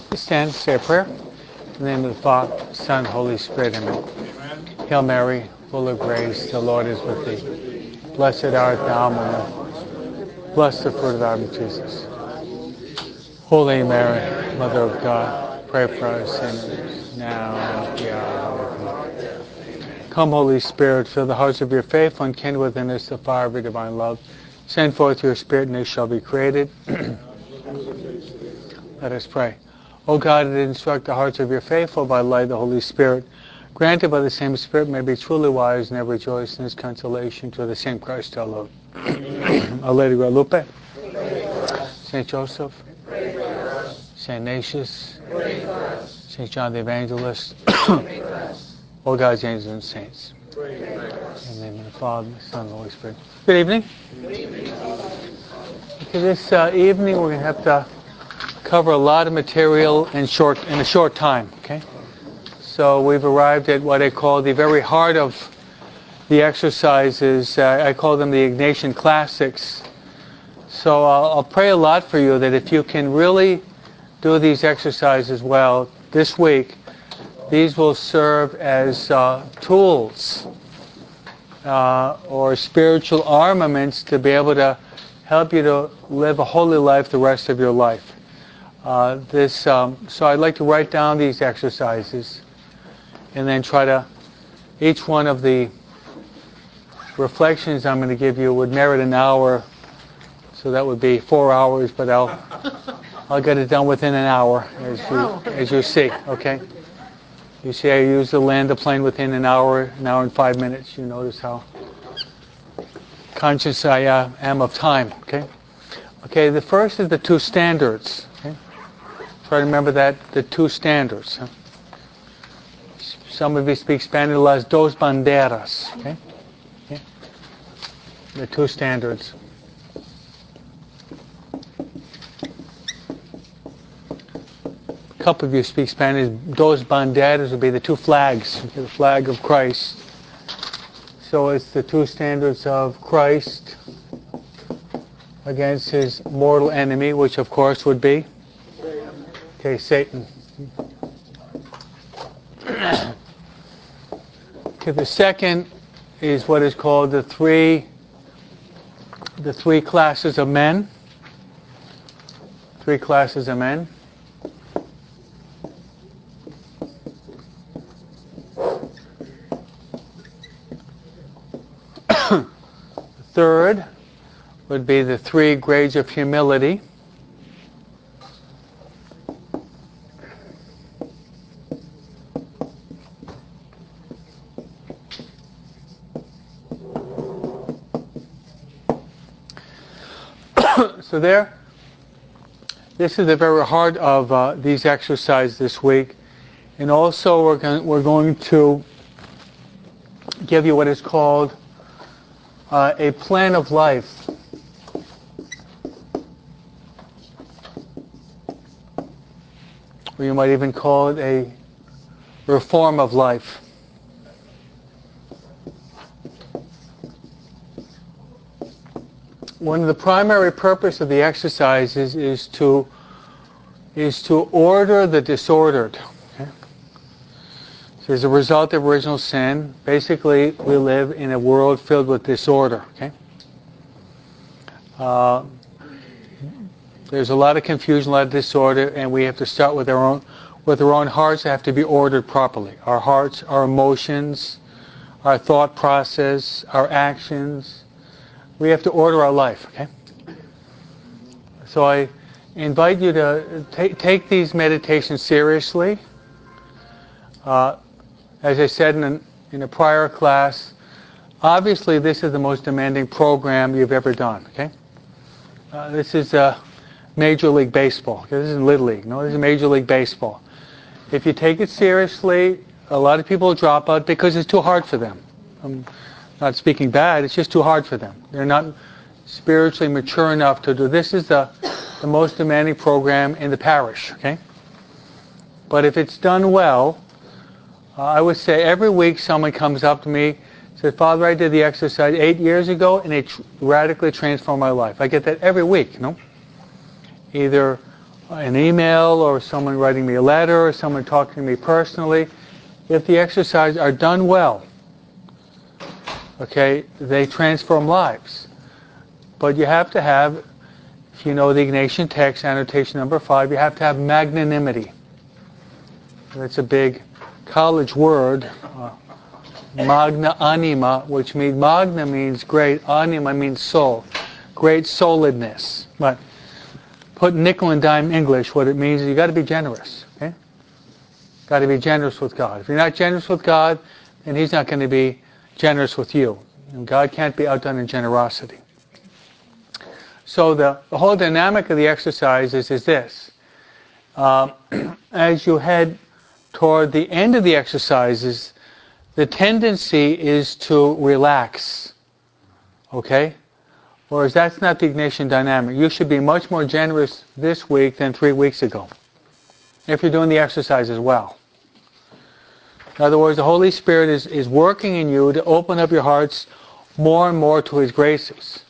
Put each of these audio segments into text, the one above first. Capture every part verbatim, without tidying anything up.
Stand, say a prayer. In the name of the Father, Son, Holy Spirit, amen. Amen. Hail Mary, full of grace, the Lord is with thee. Blessed art thou among women. Blessed the fruit of thy womb, Jesus. Holy Mary, Mother of God, pray for us sinners, now and at the hour of our death. Come, Holy Spirit, fill the hearts of your faithful and kindle within us the fire of your divine love. Send forth your Spirit, and they shall be created. Let us pray. O God, that instruct the hearts of your faithful by the light of the Holy Spirit, granted by the same Spirit may be truly wise and ever rejoice in his consolation to the same Christ our Lord. Our Lady Guadalupe, Saint Joseph, Saint Ignatius, Saint John the Evangelist, all God's angels and saints. In the name of the Father, the Son, and the Holy Spirit. Good evening. Okay, this uh, evening we're going to have to cover a lot of material in short in a short time. Okay, so we've arrived at what I call the very heart of the exercises. Uh, I call them the Ignatian classics. So I'll, I'll pray a lot for you that if you can really do these exercises well this week, these will serve as uh, tools uh, or spiritual armaments to be able to help you to live a holy life the rest of your life. Uh, this, um, so I'd like to write down these exercises and then try to, each one of the reflections I'm going to give you would merit an hour, so that would be four hours, but I'll I'll get it done within an hour, as you as you see, okay? You see I usually land the plane within an hour, an hour and five minutes. You notice how conscious I uh, am of time, okay? Okay, the first is the two standards, okay? Try to remember that, the two standards. Huh? Some of you speak Spanish, las dos banderas. Okay? Okay? The two standards. A couple of you speak Spanish. Dos banderas would be the two flags. Okay? The flag of Christ. So it's the two standards of Christ against his mortal enemy, which of course would be Okay, Satan. Okay, the second is what is called the three the three classes of men. Three classes of men. The third would be the three grades of humility. So there, this is the very heart of uh, these exercises this week. And also we're going, we're going to give you what is called uh, a plan of life. Or you might even call it a reform of life. One of the primary purpose of the exercises is to is to order the disordered. Okay? So as a result of original sin, basically we live in a world filled with disorder. Okay? Uh, there's a lot of confusion, a lot of disorder, and we have to start with our own with our own hearts. They have to be ordered properly. Our hearts, our emotions, our thought process, our actions. We have to order our life, okay? So I invite you to take, take these meditations seriously. Uh, as I said in, an, in a prior class, obviously this is the most demanding program you've ever done, okay? Uh, this is uh, Major League Baseball. Okay? This isn't Little League. No, this is Major League Baseball. If you take it seriously, a lot of people drop out because it's too hard for them. Um, Not speaking bad, it's just too hard for them. They're not spiritually mature enough to do. This is the, the most demanding program in the parish, okay? But if it's done well, uh, I would say every week someone comes up to me, says, Father, I did the exercise eight years ago and it tr- radically transformed my life. I get that every week, you know? Either an email or someone writing me a letter or someone talking to me personally, if the exercises are done well, okay, they transform lives. But you have to have, if you know the Ignatian text, annotation number five, you have to have magnanimity. That's a big college word, uh, magna anima, which means, magna means great, anima means soul, great souledness. But put nickel and dime English, what it means is you got to be generous. Okay? Got to be generous with God. If you're not generous with God, then He's not going to be generous with you. And God can't be outdone in generosity. So the, the whole dynamic of the exercises is this. Um, as you head toward the end of the exercises, the tendency is to relax. Okay? Whereas that's not the Ignatian dynamic. You should be much more generous this week than three weeks ago, if you're doing the exercises well. In other words, the Holy Spirit is, is working in you to open up your hearts more and more to His graces.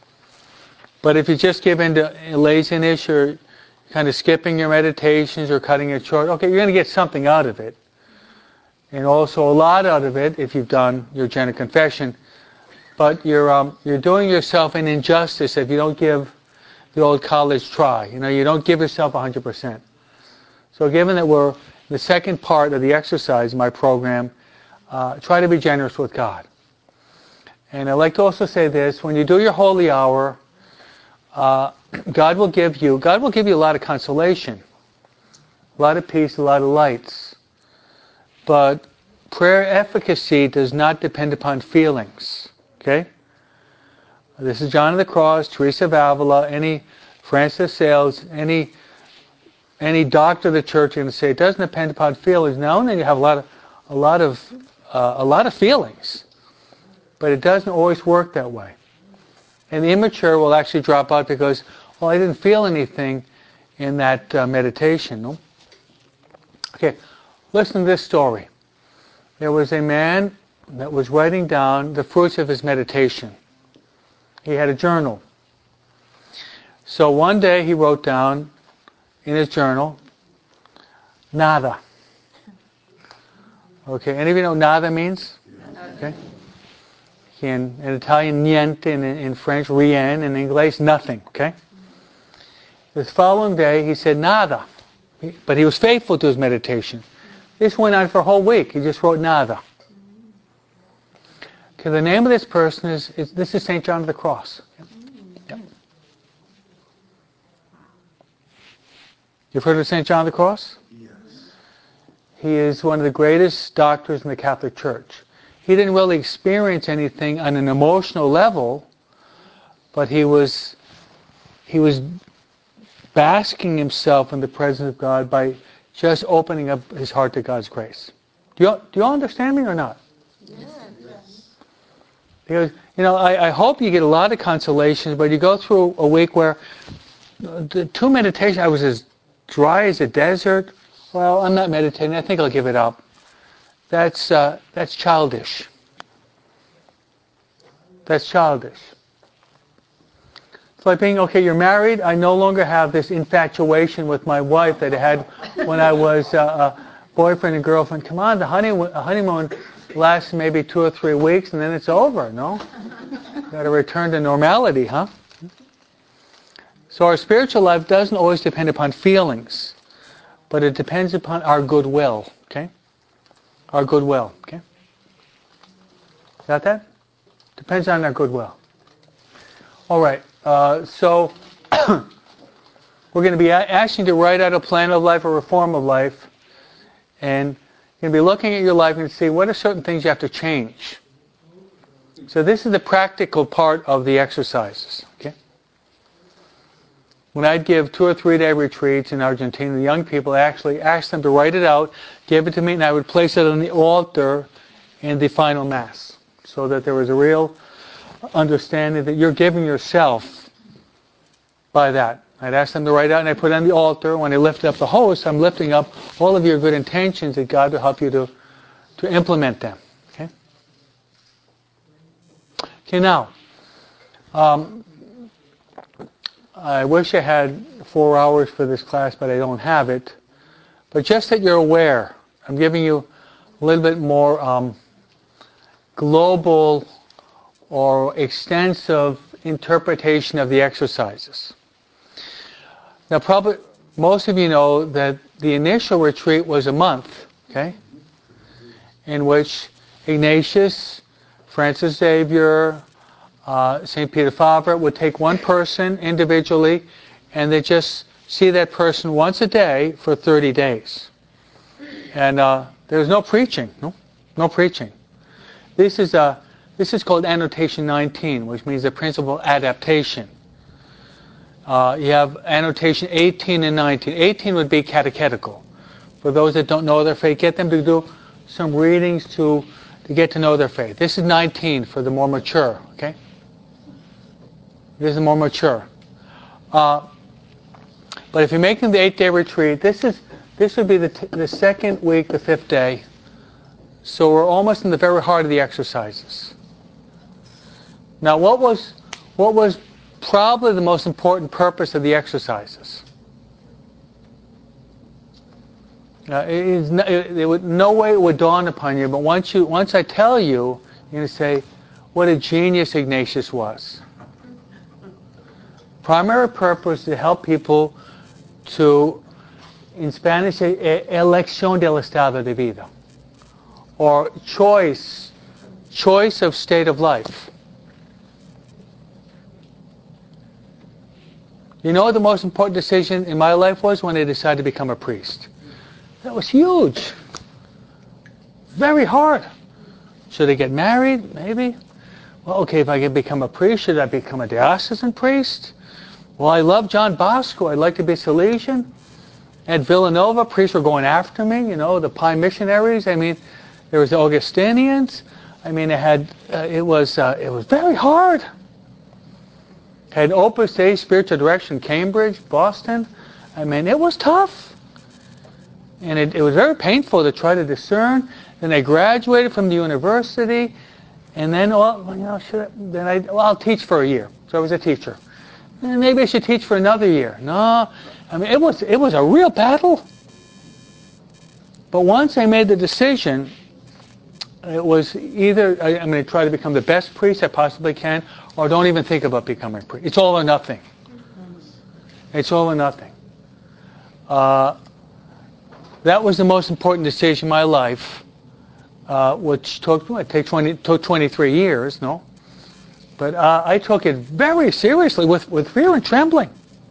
But if you just give in to laziness or kind of skipping your meditations or cutting it short, okay, you're going to get something out of it. And also a lot out of it if you've done your General Confession. But you're um, you're doing yourself an injustice if you don't give the old college try. You know, you don't give yourself one hundred percent. So given that we're the second part of the exercise in my program, uh, try to be generous with God. And I'd like to also say this, when you do your holy hour, uh, God will give you, God will give you a lot of consolation, a lot of peace, a lot of lights. But prayer efficacy does not depend upon feelings. Okay? This is John of the Cross, Teresa of Avila, any Francis Sales, any any doctor of the church are going to say it doesn't depend upon feelings. Now and then you have a lot of a lot of uh, a lot of feelings, but it doesn't always work that way. And the immature will actually drop out because, well, I didn't feel anything in that uh, meditation. No? Okay, listen to this story. There was a man that was writing down the fruits of his meditation. He had a journal. So one day he wrote down in his journal, nada. Okay, any of you know what nada means? Okay. In, in Italian, niente, in, in French, rien, in English, nothing. Okay. The following day he said nada, but he was faithful to his meditation. This went on for a whole week. He just wrote nada. Okay, the name of this person is, is this is Saint John of the Cross. Yep. You've heard of Saint John of the Cross? Yes. He is one of the greatest doctors in the Catholic Church. He didn't really experience anything on an emotional level, but he was he was basking himself in the presence of God by just opening up his heart to God's grace. Do you do you all understand me or not? Yes. Because, you know, I, I hope you get a lot of consolations, but you go through a week where the two meditations, I was as dry as a desert. Well, I'm not meditating. I think I'll give it up. That's uh, that's childish. That's childish. It's like being, okay, you're married. I no longer have this infatuation with my wife that I had when I was uh, a boyfriend and girlfriend. Come on, the honeymoon, honeymoon lasts maybe two or three weeks, and then it's over. No, got to return to normality, huh? So our spiritual life doesn't always depend upon feelings, but it depends upon our goodwill. Okay, our goodwill. Okay, got that? Depends on our goodwill. All right. Uh, so we're going to be asking you to write out a plan of life, a reform of life, and you're going to be looking at your life and see what are certain things you have to change. So this is the practical part of the exercises. Okay. When I'd give two or three day retreats in Argentina, the young people, I actually asked them to write it out, give it to me, and I would place it on the altar in the final Mass, so that there was a real understanding that you're giving yourself by that. I'd ask them to write out, and I put it on the altar. When I lift up the host, I'm lifting up all of your good intentions that God will help you to, to implement them. Okay? Okay, now, um, I wish I had four hours for this class, but I don't have it. But just that you're aware, I'm giving you a little bit more um, global or extensive interpretation of the exercises. Now, probably most of you know that the initial retreat was a month, okay, in which Ignatius, Francis Xavier, uh, Saint Peter Faber would take one person individually, and they just see that person once a day for thirty days. And uh, there was no preaching, no, no preaching. This is a this is called annotation nineteen, which means the principle of adaptation. Uh, you have annotation eighteen and nineteen. eighteen would be catechetical. For those that don't know their faith, get them to do some readings to to get to know their faith. This is nineteen for the more mature. Okay, this is more mature. Uh, but if you're making the eight-day retreat, this is this would be the t- the second week, the fifth day. So we're almost in the very heart of the exercises. Now, what was what was probably the most important purpose of the exercises? Uh, it is no, it, it would, no way it would dawn upon you, but once you once I tell you, you're going to say, "What a genius Ignatius was." Primary purpose is to help people to, in Spanish, elección del estado de vida, or choice, choice of state of life. You know what the most important decision in my life was? When I decided to become a priest. That was huge. Very hard. Should I get married? Maybe. Well, okay, if I can become a priest, should I become a diocesan priest? Well, I love John Bosco. I'd like to be Salesian. At Villanova, priests were going after me, you know, the Pi missionaries. I mean, there was the Augustinians. I mean, it had, uh, it was, uh, it was very hard. Had Opus Dei Spiritual Direction, Cambridge, Boston. I mean, it was tough. And it, it was very painful to try to discern. Then I graduated from the university. And then, well, you know, should I, then I, well, I'll teach for a year. So I was a teacher. And maybe I should teach for another year. No, I mean, it was, it was a real battle. But once I made the decision, it was either I, I'm going to try to become the best priest I possibly can, or don't even think about becoming a priest. It's all or nothing. It's all or nothing. Uh, that was the most important decision in my life, uh, which took what, take twenty, took twenty-three years, no? But uh, I took it very seriously, with, with fear and trembling.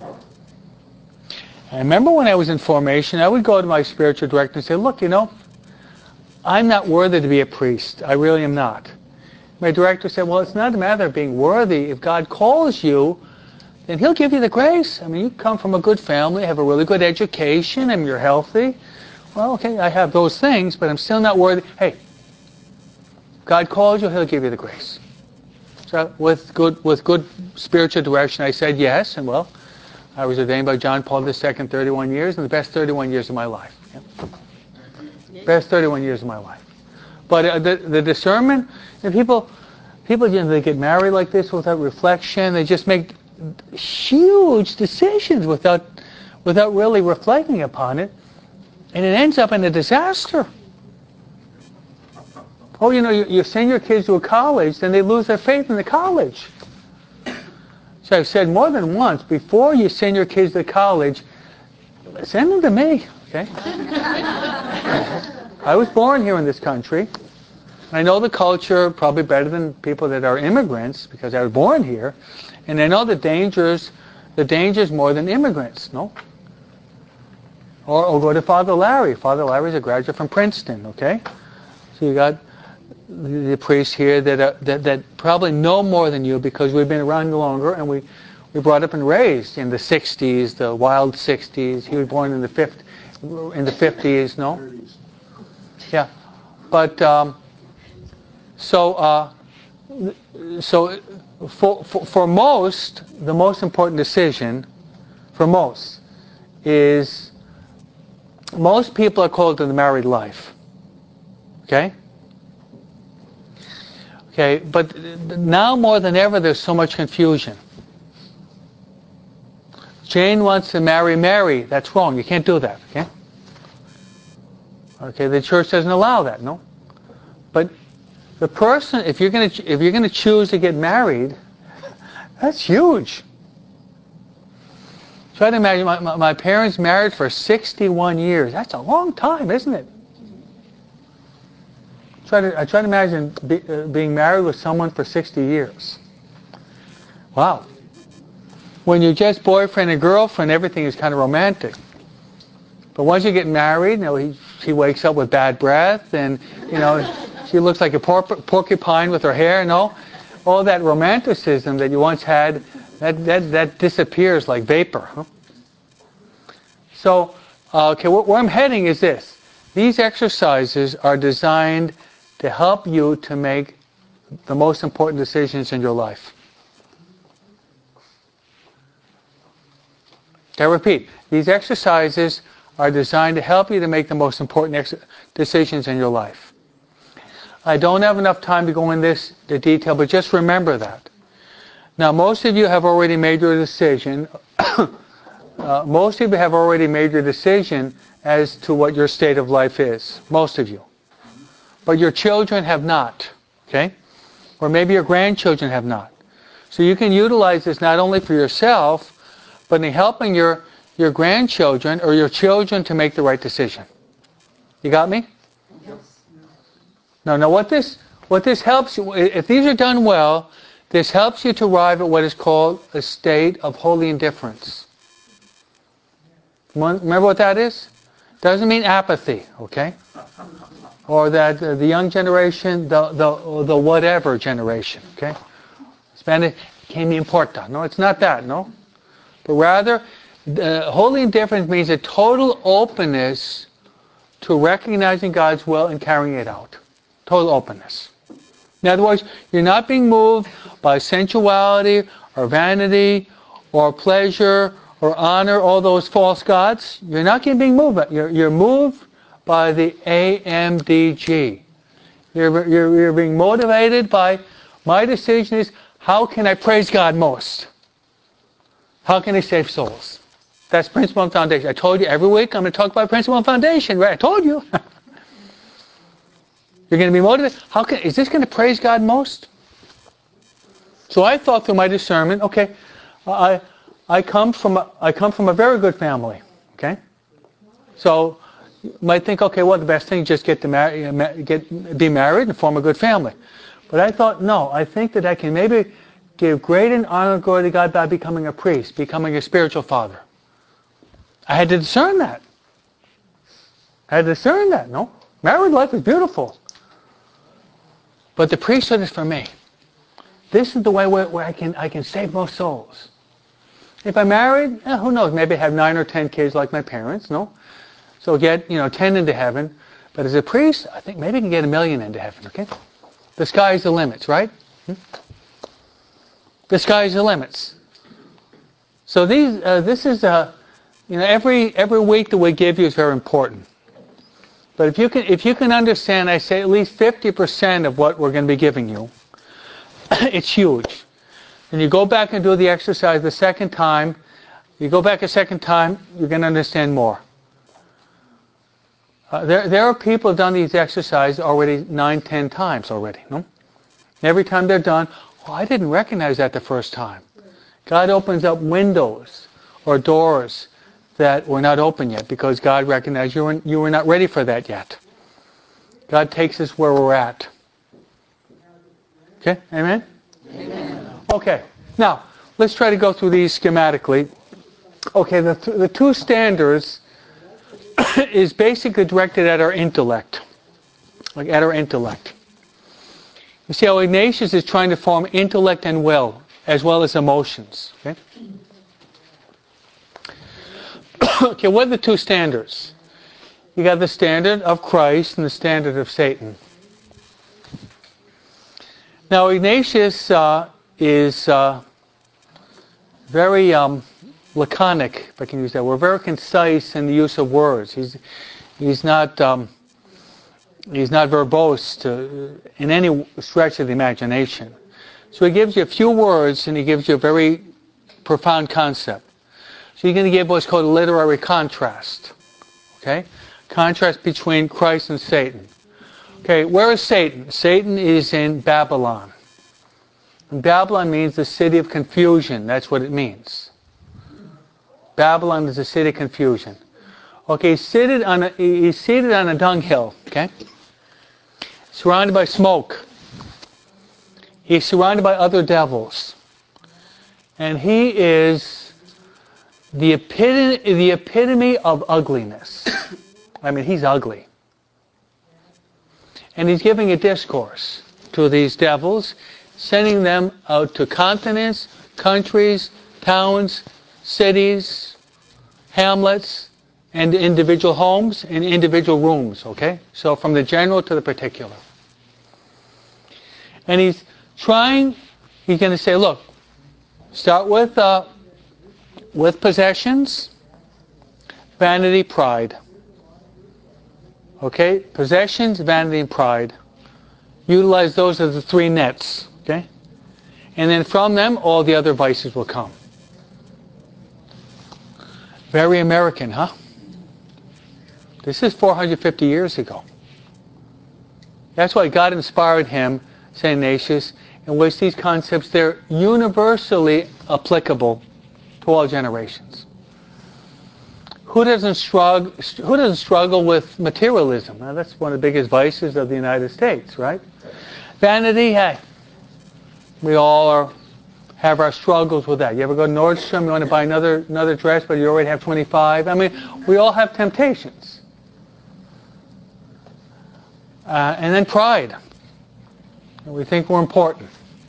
I remember when I was in formation, I would go to my spiritual director and say, look, you know, I'm not worthy to be a priest. I really am not. My director said, well, it's not a matter of being worthy. If God calls you, then He'll give you the grace. I mean, you come from a good family, have a really good education, and you're healthy. Well, okay, I have those things, but I'm still not worthy. Hey, God calls you, He'll give you the grace. So with good with good spiritual direction, I said yes, and well, I was ordained by John Paul the Second, thirty-one years, and the best thirty-one years of my life. Yeah. Best thirty-one years of my life. But uh, the, the discernment, and people, people, you know, they get married like this without reflection. They just make huge decisions without, without really reflecting upon it, and it ends up in a disaster. Oh, you know, you, you send your kids to a college, then they lose their faith in the college. So I've said more than once, before you send your kids to college, send them to me, okay? I was born here in this country. I know the culture probably better than people that are immigrants, because I was born here. And I know the dangers, the dangers more than immigrants, no? Or, or go to Father Larry. Father Larry's a graduate from Princeton, okay? So you got the priests here that, are, that that probably know more than you, because we've been around longer, and we we brought up and raised in the sixties, the wild sixties. He was born in the fifth, in the fifties, no? Yeah, but um, so uh, so for, for for most, the most important decision for most is most people are called to the married life. Okay. Okay, but now more than ever, there's so much confusion. Jane wants to marry Mary. That's wrong. You can't do that. Okay. Okay. The church doesn't allow that. No. But the person, if you're going to if you're going to choose to get married, that's huge. Try to imagine my, my, my parents married for sixty-one years. That's a long time, isn't it? Try to I try to imagine be, uh, being married with someone for sixty years. Wow. When you're just boyfriend and girlfriend, everything is kind of romantic. But once you get married, you know, he, she wakes up with bad breath, and you know, she looks like a por- porcupine with her hair. No, all that romanticism that you once had, that that, that disappears like vapor. Huh? So, uh, okay, wh- where I'm heading is this: these exercises are designed to help you to make the most important decisions in your life. I repeat, these exercises are designed to help you to make the most important ex- decisions in your life. I don't have enough time to go in this the detail, but just remember that. Now, most of you have already made your decision. uh, most of you have already made your decision as to what your state of life is. Most of you. But your children have not. Okay? Or maybe your grandchildren have not. So you can utilize this not only for yourself, but in helping your, your grandchildren or your children to make the right decision. You got me? Yes. No, no, what this, what this helps you, if these are done well, this helps you to arrive at what is called a state of holy indifference. Remember what that is? Doesn't mean apathy, okay? Or that uh, the young generation, the, the, the whatever generation, okay? Spanish, que me importa. No, it's not that, no? But rather, uh, holy indifference means a total openness to recognizing God's will and carrying it out. Total openness. In other words, you're not being moved by sensuality or vanity or pleasure or honor, all those false gods. You're not being moved by you're, you're moved by the A M D G. You're, you're, you're being motivated by, my decision is, how can I praise God most? How can I save souls? That's principle and foundation. I told you every week I'm going to talk about principle and foundation, right? I told you. You're going to be motivated. How can, is this going to praise God most? So I thought through my discernment, okay, I I come from a, I come from a very good family, okay? So you might think, okay, well, the best thing is just get to marry, get be married and form a good family. But I thought, no, I think that I can maybe give great and honor and glory to God by becoming a priest, becoming a spiritual father. I had to discern that. I had to discern that, no? Married life is beautiful. But the priesthood is for me. This is the way where, where I can I can save most souls. If I'm married, eh, who knows? Maybe I have nine or ten kids like my parents, no? So get, you know, ten into heaven. But as a priest, I think maybe I can get a million into heaven, okay? The sky's the limits, right? Hmm? The sky's the limits. So these, uh, this is, uh, you know, every every week that we give you is very important. But if you can, if you can understand, I say at least fifty percent of what we're going to be giving you, it's huge. And you go back and do the exercise the second time, you go back a second time, you're going to understand more. Uh, there, there are people who have done these exercises already nine, ten times already. No? Every time they're done, oh, I didn't recognize that the first time. God opens up windows or doors that were not open yet because God recognized you were, you were not ready for that yet. God takes us where we're at. Okay, amen? Amen. Okay, now, let's try to go through these schematically. Okay, the, th- the two standards is basically directed at our intellect. Like at our intellect. You see how Ignatius is trying to form intellect and will, as well as emotions. Okay, okay, what are the two standards? You got the standard of Christ and the standard of Satan. Now, Ignatius uh, is uh, very um, laconic, if I can use that word, very concise in the use of words. He's he's not um, he's not verbose to, in any stretch of the imagination. So he gives you a few words and he gives you a very profound concept. So you're going to give what's called a literary contrast. Okay? Contrast between Christ and Satan. Okay, where is Satan? Satan is in Babylon. And Babylon means the city of confusion. That's what it means. Babylon is the city of confusion. Okay, he's seated on a, he's seated on a dunghill. Okay? Surrounded by smoke. He's surrounded by other devils. And he is the epitome, the epitome of ugliness. I mean, he's ugly. And he's giving a discourse to these devils, sending them out to continents, countries, towns, cities, hamlets, and individual homes and individual rooms, okay? So from the general to the particular. And he's trying, he's going to say, look, start with uh, with possessions, vanity, pride. Okay? Possessions, vanity, and pride. Utilize those as the three nets, okay? And then from them, all the other vices will come. Very American, huh? This is four hundred fifty years ago. That's why God inspired him, Saint Ignatius, in which these concepts, they're universally applicable to all generations. Who doesn't struggle, who doesn't struggle with materialism? Now, that's one of the biggest vices of the United States, right? Vanity, hey, we all are, have our struggles with that. You ever go to Nordstrom, you want to buy another another dress, but you already have twenty-five? I mean, we all have temptations. Uh, and then pride. We think we're important.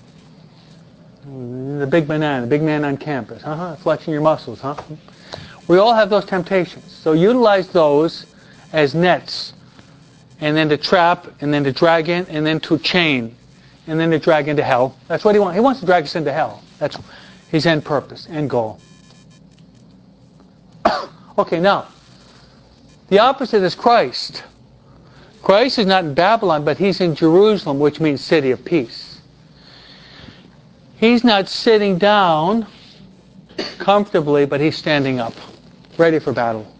The big banana, the big man on campus, huh? Flexing your muscles, huh? We all have those temptations. So utilize those as nets, and then to trap, and then to drag in, and then to chain, and then to drag into hell. That's what he wants. He wants to drag us into hell. That's his end purpose, end goal. Okay, now, the opposite is Christ. Christ is not in Babylon, but he's in Jerusalem, which means city of peace. He's not sitting down comfortably, but he's standing up, ready for battle.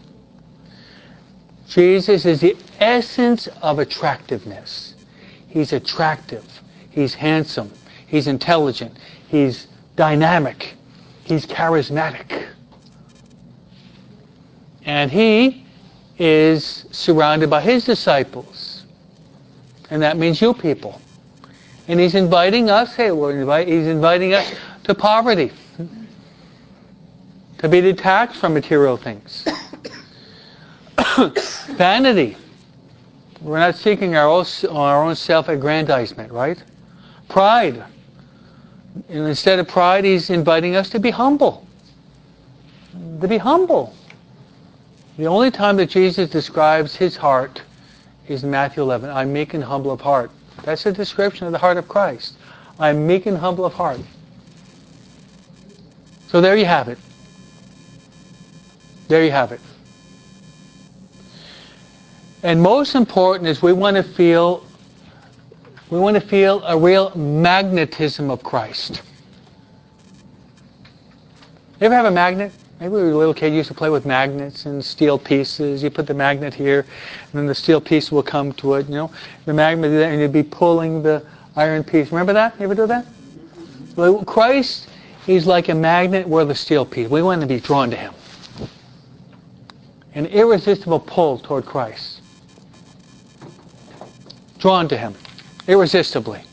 Jesus is the essence of attractiveness. He's attractive. He's handsome. He's intelligent. He's dynamic. He's charismatic. And he is surrounded by his disciples. And that means you people. And he's inviting us, hey, we're invite, he's inviting us to poverty. To be detached from material things. Vanity. We're not seeking our own, our own self-aggrandizement, right? Pride. And instead of pride, he's inviting us to be humble. To be humble. The only time that Jesus describes his heart is in Matthew eleven. I'm meek and humble of heart. That's a description of the heart of Christ. I'm meek and humble of heart. So there you have it. There you have it. And most important is we want to feel we want to feel a real magnetism of Christ. You ever have a magnet? Maybe when you were a little kid, you used to play with magnets and steel pieces. You put the magnet here, and then the steel piece will come to it. You know, the magnet, and you'd be pulling the iron piece. Remember that? You ever do that? Well, Christ, he's like a magnet. We're the steel piece. We want to be drawn to him. An irresistible pull toward Christ. Drawn to him, irresistibly.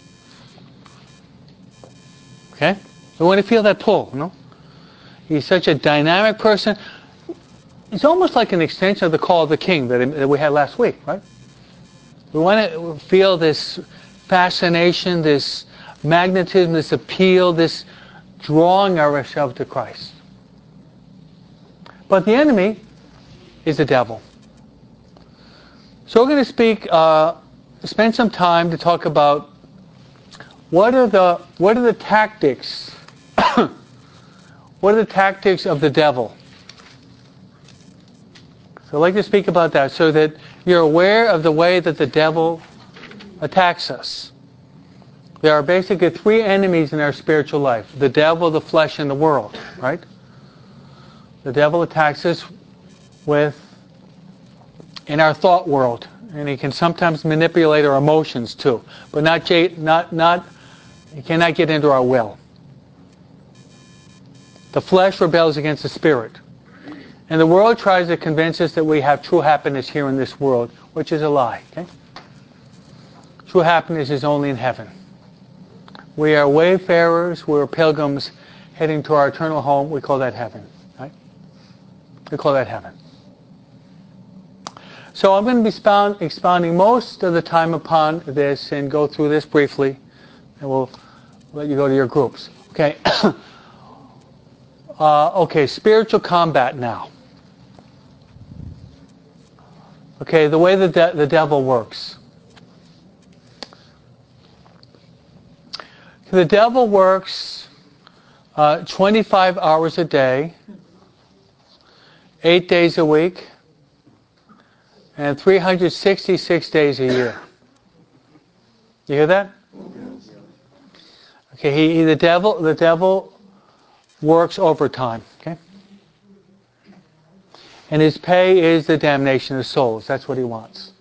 Okay? We want to feel that pull, you know? He's such a dynamic person. It's almost like an extension of the call of the king that, that we had last week, right? We want to feel this fascination, this magnetism, this appeal, this drawing ourselves to Christ. But the enemy is the devil. So we're going to speak, uh, spend some time to talk about what are the what are the tactics What are the tactics of the devil? So I'd like to speak about that so that you're aware of the way that the devil attacks us. There are basically three enemies in our spiritual life. The devil, the flesh, and the world, right? The devil attacks us with in our thought world, and he can sometimes manipulate our emotions too, but not not not he cannot get into our will. The flesh rebels against the spirit, and the world tries to convince us that we have true happiness here in this world, which is a lie. Okay? True happiness is only in heaven. We are wayfarers, we're pilgrims heading to our eternal home. We call that heaven. Right? We call that heaven. So I'm going to be expound, expounding most of the time upon this and go through this briefly, and we'll let you go to your groups. Okay. uh, okay, spiritual combat now. Okay, the way the de- the devil works. The devil works uh, twenty-five hours a day, eight days a week, and three hundred sixty-six days a year. You hear that? Okay, he, he the devil the devil works overtime. Okay, and his pay is the damnation of souls. That's what he wants.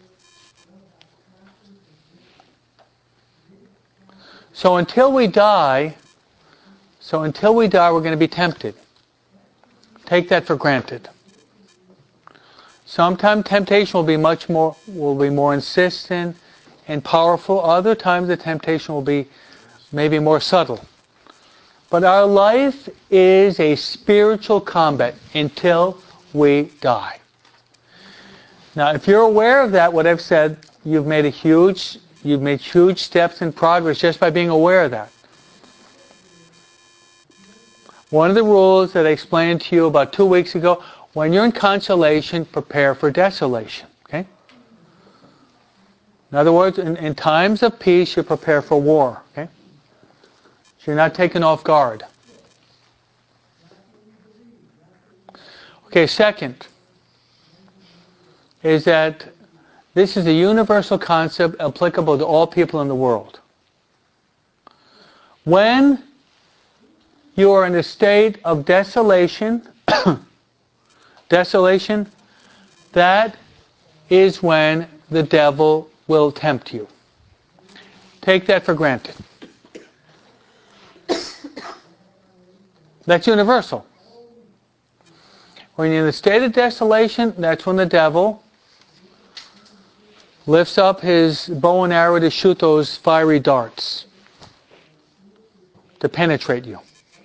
So until we die, so until we die, we're going to be tempted. Take that for granted. Sometimes temptation will be much more, will be more insistent and powerful. Other times the temptation will be maybe more subtle. But our life is a spiritual combat until we die. Now, if you're aware of that, what I've said, you've made a huge, you've made huge steps in progress just by being aware of that. One of the rules that I explained to you about two weeks ago, when you're in consolation, prepare for desolation. Okay? In other words, in, in times of peace, you prepare for war. Okay? So you're not taken off guard. Okay, second is that this is a universal concept applicable to all people in the world. When you are in a state of desolation, desolation, that is when the devil will tempt you. Take that for granted. That's universal. When you're in a state of desolation, that's when the devil lifts up his bow and arrow to shoot those fiery darts, to penetrate you.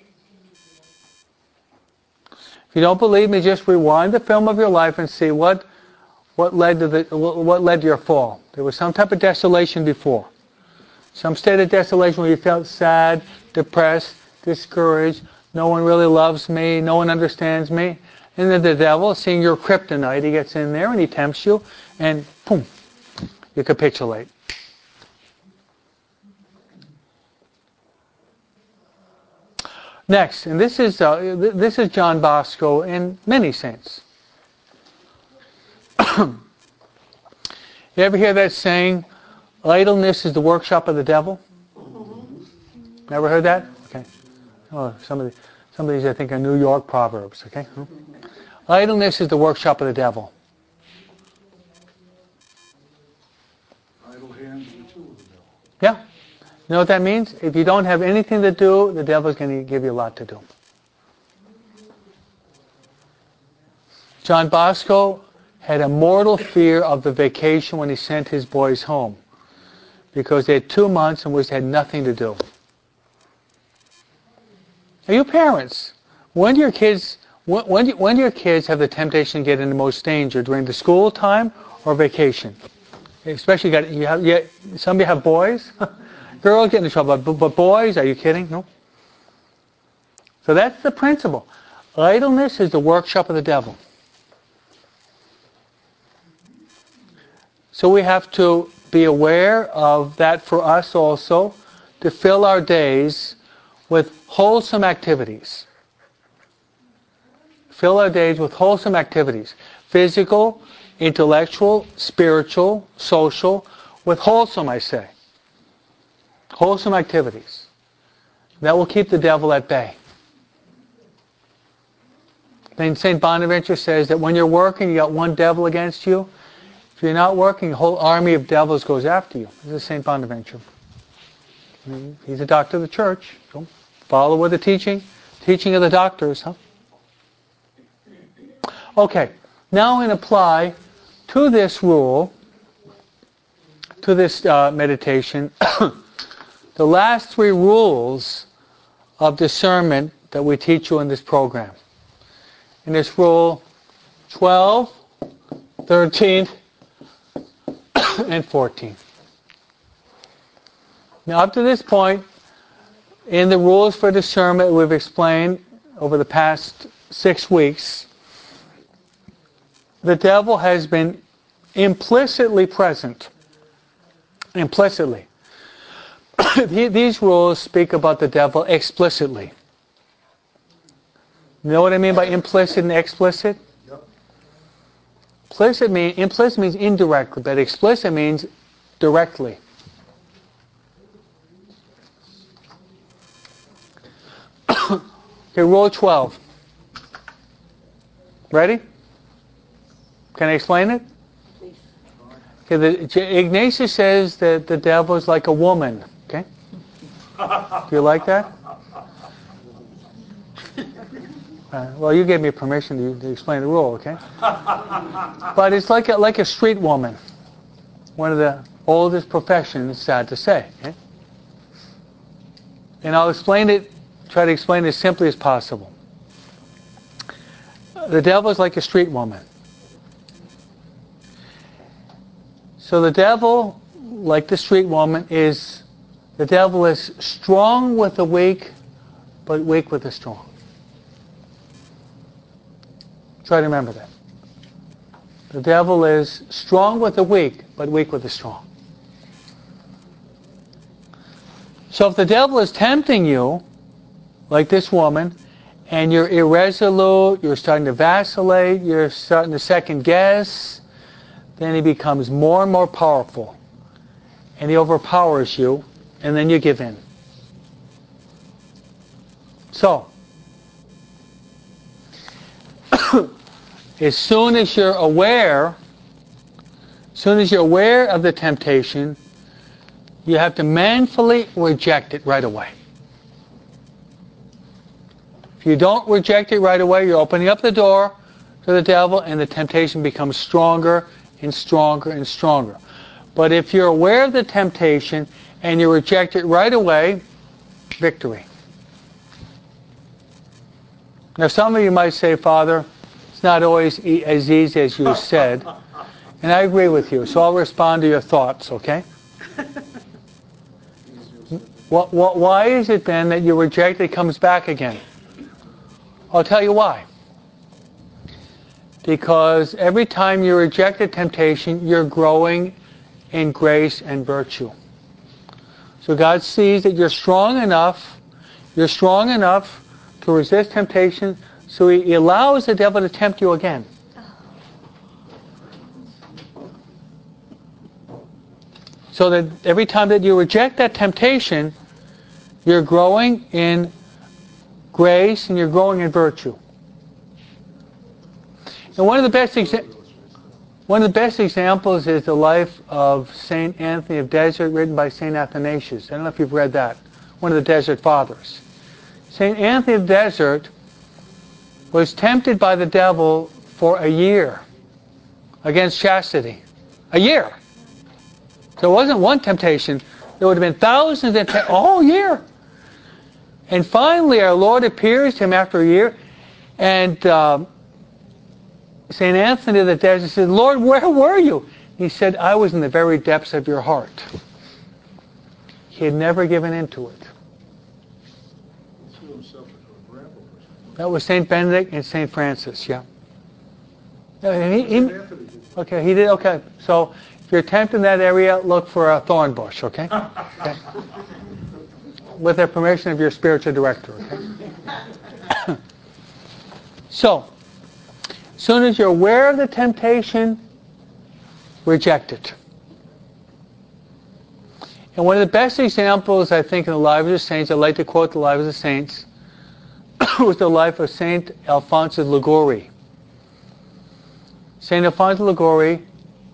If you don't believe me, just rewind the film of your life and see what what led to the what led to your fall. There was some type of desolation before. Some state of desolation where you felt sad, depressed, discouraged, no one really loves me, no one understands me. And then the devil, seeing your kryptonite, he gets in there and he tempts you, and boom, you capitulate. Next, and this is uh, this is John Bosco and many saints. You ever hear that saying, idleness is the workshop of the devil? Never heard that? Okay. Oh, some of, the, some of these I think are New York proverbs, okay? Idleness is the workshop of the devil. Idle hands are the tool of the devil. Yeah. You know what that means? If you don't have anything to do, the devil's going to give you a lot to do. John Bosco had a mortal fear of the vacation when he sent his boys home, because they had two months in which they had nothing to do. Now, you parents, when do your kids when when do, when do your kids have the temptation to get into most danger, during the school time or vacation? Especially, you got you have you, some of you have boys. Girls get into trouble, but, but boys, are you kidding? No. So that's the principle. Idleness is the workshop of the devil. So we have to be aware of that for us also, to fill our days with wholesome activities. Fill our days with wholesome activities. Physical, intellectual, spiritual, social, with wholesome, I say. Wholesome activities. That will keep the devil at bay. Then Saint Bonaventure says that when you're working, you got one devil against you. If you're not working, a whole army of devils goes after you. This is Saint Bonaventure. He's a doctor of the church. So follow with the teaching, teaching of the doctors, huh? Okay, now we apply to this rule, to this uh, meditation, the last three rules of discernment that we teach you in this program. And it's rule twelve, thirteen, and fourteen. Now up to this point, in the rules for discernment we've explained over the past six weeks, the devil has been implicitly present. Implicitly. These rules speak about the devil explicitly. You know what I mean by implicit and explicit? Yep. Implicit, mean, implicit means indirectly, but explicit means directly. Okay, rule twelve. Ready? Can I explain it? Please. Okay, the, Ignatius says that the devil is like a woman. Okay? Do you like that? Uh, well, you gave me permission to, to explain the rule, okay? But it's like a, like a street woman. One of the oldest professions, sad to say. Okay? And I'll explain it, try to explain it as simply as possible. The devil is like a street woman. So the devil, like the street woman, is, the devil is strong with the weak, but weak with the strong. Try to remember that. The devil is strong with the weak, but weak with the strong. So if the devil is tempting you, like this woman, and you're irresolute, you're starting to vacillate, you're starting to second guess, then he becomes more and more powerful. And he overpowers you, and then you give in. So, as soon as you're aware, as soon as you're aware of the temptation, you have to manfully reject it right away. If you don't reject it right away, you're opening up the door to the devil, and the temptation becomes stronger and stronger and stronger. But if you're aware of the temptation and you reject it right away, victory. Now some of you might say, Father, it's not always e- as easy as you said. And I agree with you, so I'll respond to your thoughts, okay? What, what, why is it then that you reject it, it comes back again? I'll tell you why. Because every time you reject a temptation, you're growing in grace and virtue. So God sees that you're strong enough, you're strong enough to resist temptation, so He allows the devil to tempt you again. So that every time that you reject that temptation, you're growing in grace and you're growing in virtue. And one of the best exa- one of the best examples is the life of Saint Anthony of Desert, written by Saint Athanasius. I don't know if you've read that. One of the Desert Fathers. Saint Anthony of Desert was tempted by the devil for a year against chastity. A year. So it wasn't one temptation. There would have been thousands of temptations all year. And finally our Lord appears to him after a year, and um, Saint Anthony of the Desert said, Lord, where were you? He said, I was in the very depths of your heart. He had never given in to it. He threw himself into a bramble bush. That was Saint Benedict and Saint Francis, yeah. And he- he- Saint Anthony did. okay, he did, okay. So if you're tempted in that area, look for a thorn bush, okay? Okay. With the permission of your spiritual director, okay? So, as soon as you're aware of the temptation, reject it. And one of the best examples, I think, in the lives of the saints, I like to quote the lives of the saints, was the life of Saint Alphonsus Liguori. Saint Alphonsus Liguori,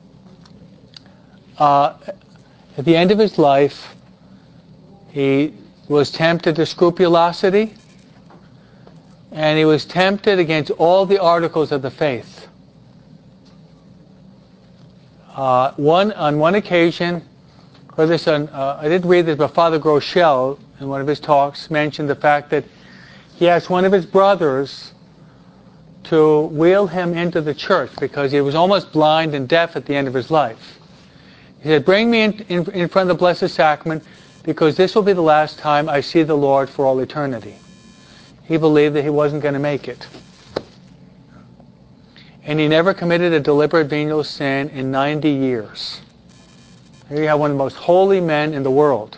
uh, at the end of his life, he was tempted to scrupulosity, and he was tempted against all the articles of the faith. Uh, one on one occasion, or this on, uh, I didn't read this, but Father Groeschel, in one of his talks, mentioned the fact that he asked one of his brothers to wheel him into the church because he was almost blind and deaf at the end of his life. He said, "Bring me in, in, in front of the Blessed Sacrament because this will be the last time I see the Lord for all eternity." He believed that he wasn't going to make it. And he never committed a deliberate venial sin in ninety years. Here you have one of the most holy men in the world.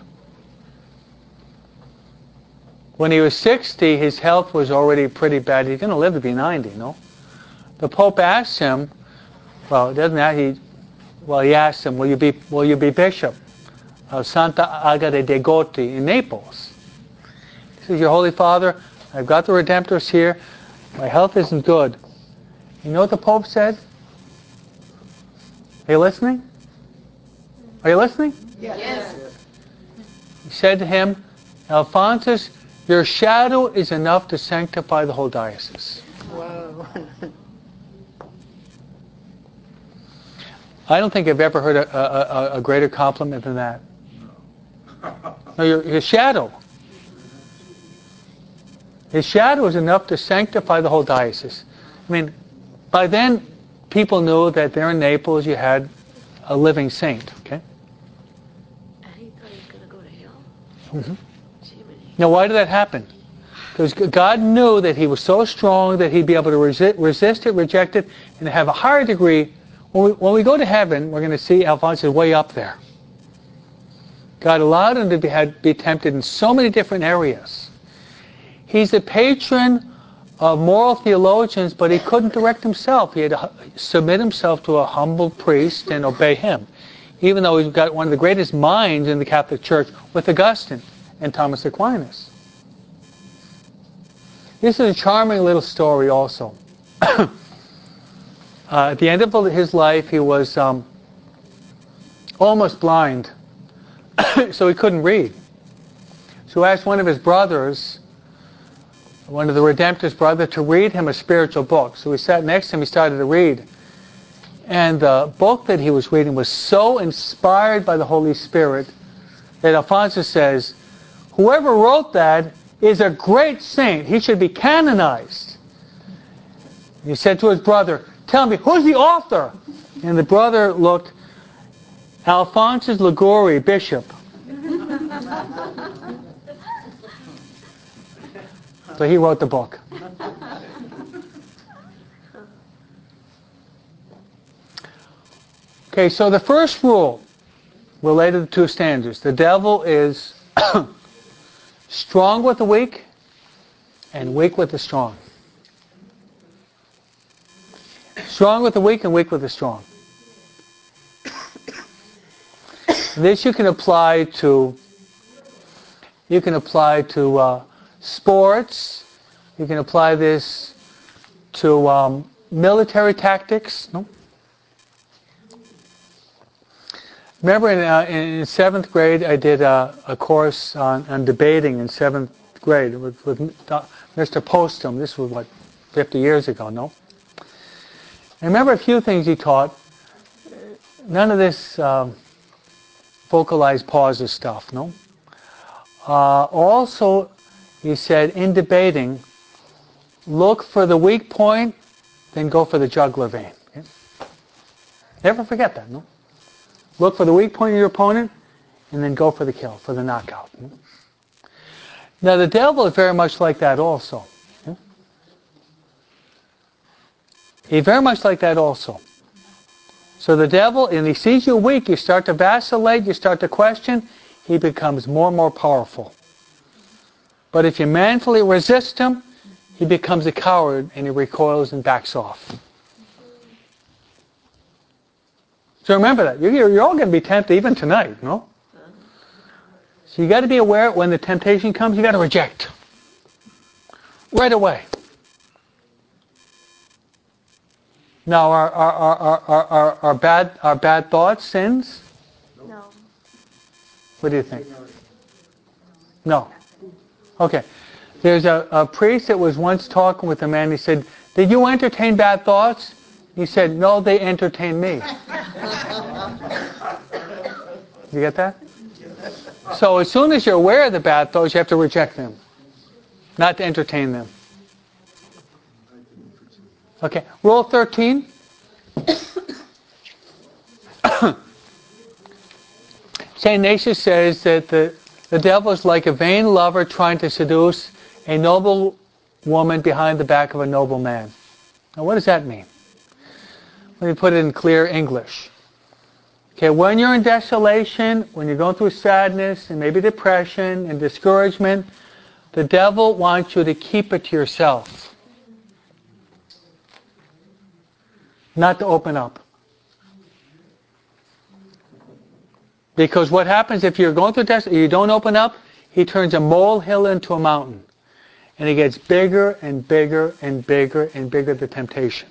When he was sixty, his health was already pretty bad. He's going to live to be ninety, no? The Pope asked him, well, doesn't that he, well, he asked him, will you be, will you be bishop of Santa Agata dei Goti in Naples? He says, "Your Holy Father, I've got the Redemptorist here. My health isn't good." You know what the Pope said? Are you listening? Are you listening? Yes. Yes. He said to him, "Alphonsus, your shadow is enough to sanctify the whole diocese." Whoa. I don't think I've ever heard a, a, a greater compliment than that. No, your, your shadow. His shadow is enough to sanctify the whole diocese. I mean, by then, people knew that there in Naples you had a living saint. Okay. And he thought he was going to go to hell? Mm-hmm. Jiminy. Now, why did that happen? Because God knew that he was so strong that he'd be able to resist, resist it, reject it, and have a higher degree. When we, when we go to heaven, we're going to see Alphonsus way up there. God allowed him to be, had, be tempted in so many different areas. He's the patron of moral theologians, but he couldn't direct himself. He had to submit himself to a humble priest and obey him, even though he's got one of the greatest minds in the Catholic Church with Augustine and Thomas Aquinas. This is a charming little story also. uh, at the end of his life, he was um, almost blind, so he couldn't read. So he asked one of his brothers, one of the Redemptorist brother, to read him a spiritual book. So he sat next to him, he started to read. And the book that he was reading was so inspired by the Holy Spirit that Alphonsus says, "Whoever wrote that is a great saint. He should be canonized." He said to his brother, "Tell me, who's the author?" And the brother looked, "Alphonsus Liguori, bishop." So he wrote the book. Okay, so the first rule related to the two stanzas. The devil is strong with the weak and weak with the strong. Strong with the weak and weak with the strong. This you can apply to you can apply to uh, sports. You can apply this to um, military tactics. No? Remember in, uh, in seventh grade I did a, a course on, on debating in seventh grade with, with Mister Postum. This was, what, fifty years ago, no? I remember a few things he taught. None of this um, focalized pauses stuff, no? Uh, also, he said, in debating, look for the weak point, then go for the jugular vein. Okay? Never forget that, no? Look for the weak point of your opponent, and then go for the kill, for the knockout. No? Now, the devil is very much like that also. Okay? He's very much like that also. So the devil, and he sees you weak, you start to vacillate, you start to question, he becomes more and more powerful. But if you manfully resist him, he becomes a coward and he recoils and backs off. So remember that. You're, you're all going to be tempted even tonight, no? So you got to be aware when the temptation comes, you got to reject. right away. Now, our our our our our, our bad our bad thoughts, sins. No. What do you think? No. Okay. There's a, a priest that was once talking with a man. He said, "Did you entertain bad thoughts?" He said, "No, they entertain me." You get that? So as soon as you're aware of the bad thoughts, you have to reject them, not to entertain them. Okay. Rule thirteen. Saint Ignatius says that the, the devil is like a vain lover trying to seduce a noble woman behind the back of a noble man. Now, what does that mean? Let me put it in clear English. Okay, when you're in desolation, when you're going through sadness and maybe depression and discouragement, the devil wants you to keep it to yourself, not to open up. Because what happens if you're going through desolation, you don't open up, he turns a molehill into a mountain. And it gets bigger and bigger and bigger and bigger, the temptation.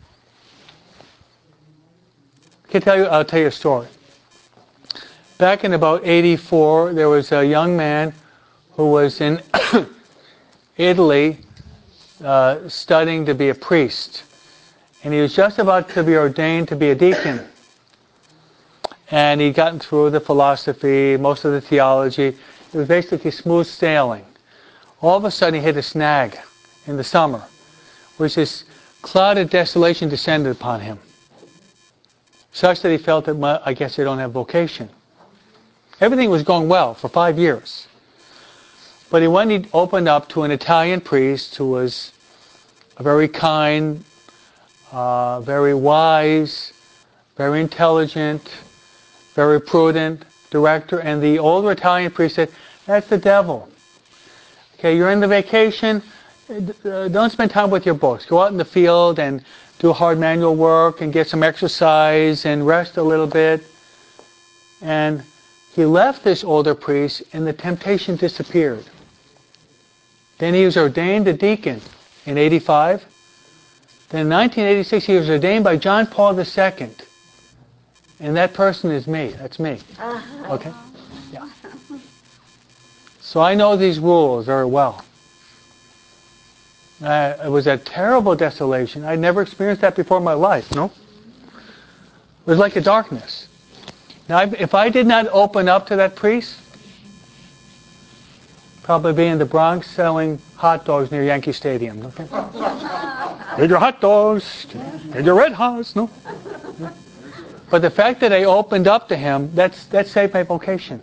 I can tell you, I'll tell you a story. Back in about eighty-four, there was a young man who was in Italy uh, studying to be a priest. And he was just about to be ordained to be a deacon. And he'd gotten through the philosophy, most of the theology. It was basically smooth sailing. All of a sudden he hit a snag in the summer, which this cloud of desolation descended upon him, such that he felt that, well, I guess I don't have vocation. Everything was going well for five years. But when he opened up to an Italian priest who was a very kind, uh, very wise, very intelligent, very prudent director, and the older Italian priest said, "That's the devil. Okay, you're in the vacation, uh, don't spend time with your books. Go out in the field and do hard manual work and get some exercise and rest a little bit." And he left this older priest and the temptation disappeared. Then he was ordained a deacon in eighty-five. Then in nineteen eighty-six he was ordained by John Paul the Second. And that person is me. That's me. Okay? Yeah. So I know these rules very well. Uh, it was a terrible desolation. I'd never experienced that before in my life, no? It was like a darkness. Now, if I did not open up to that priest, probably be in the Bronx selling hot dogs near Yankee Stadium. Okay? Get your hot dogs. Get your red hots. No? But the fact that I opened up to him, that's that saved my vocation.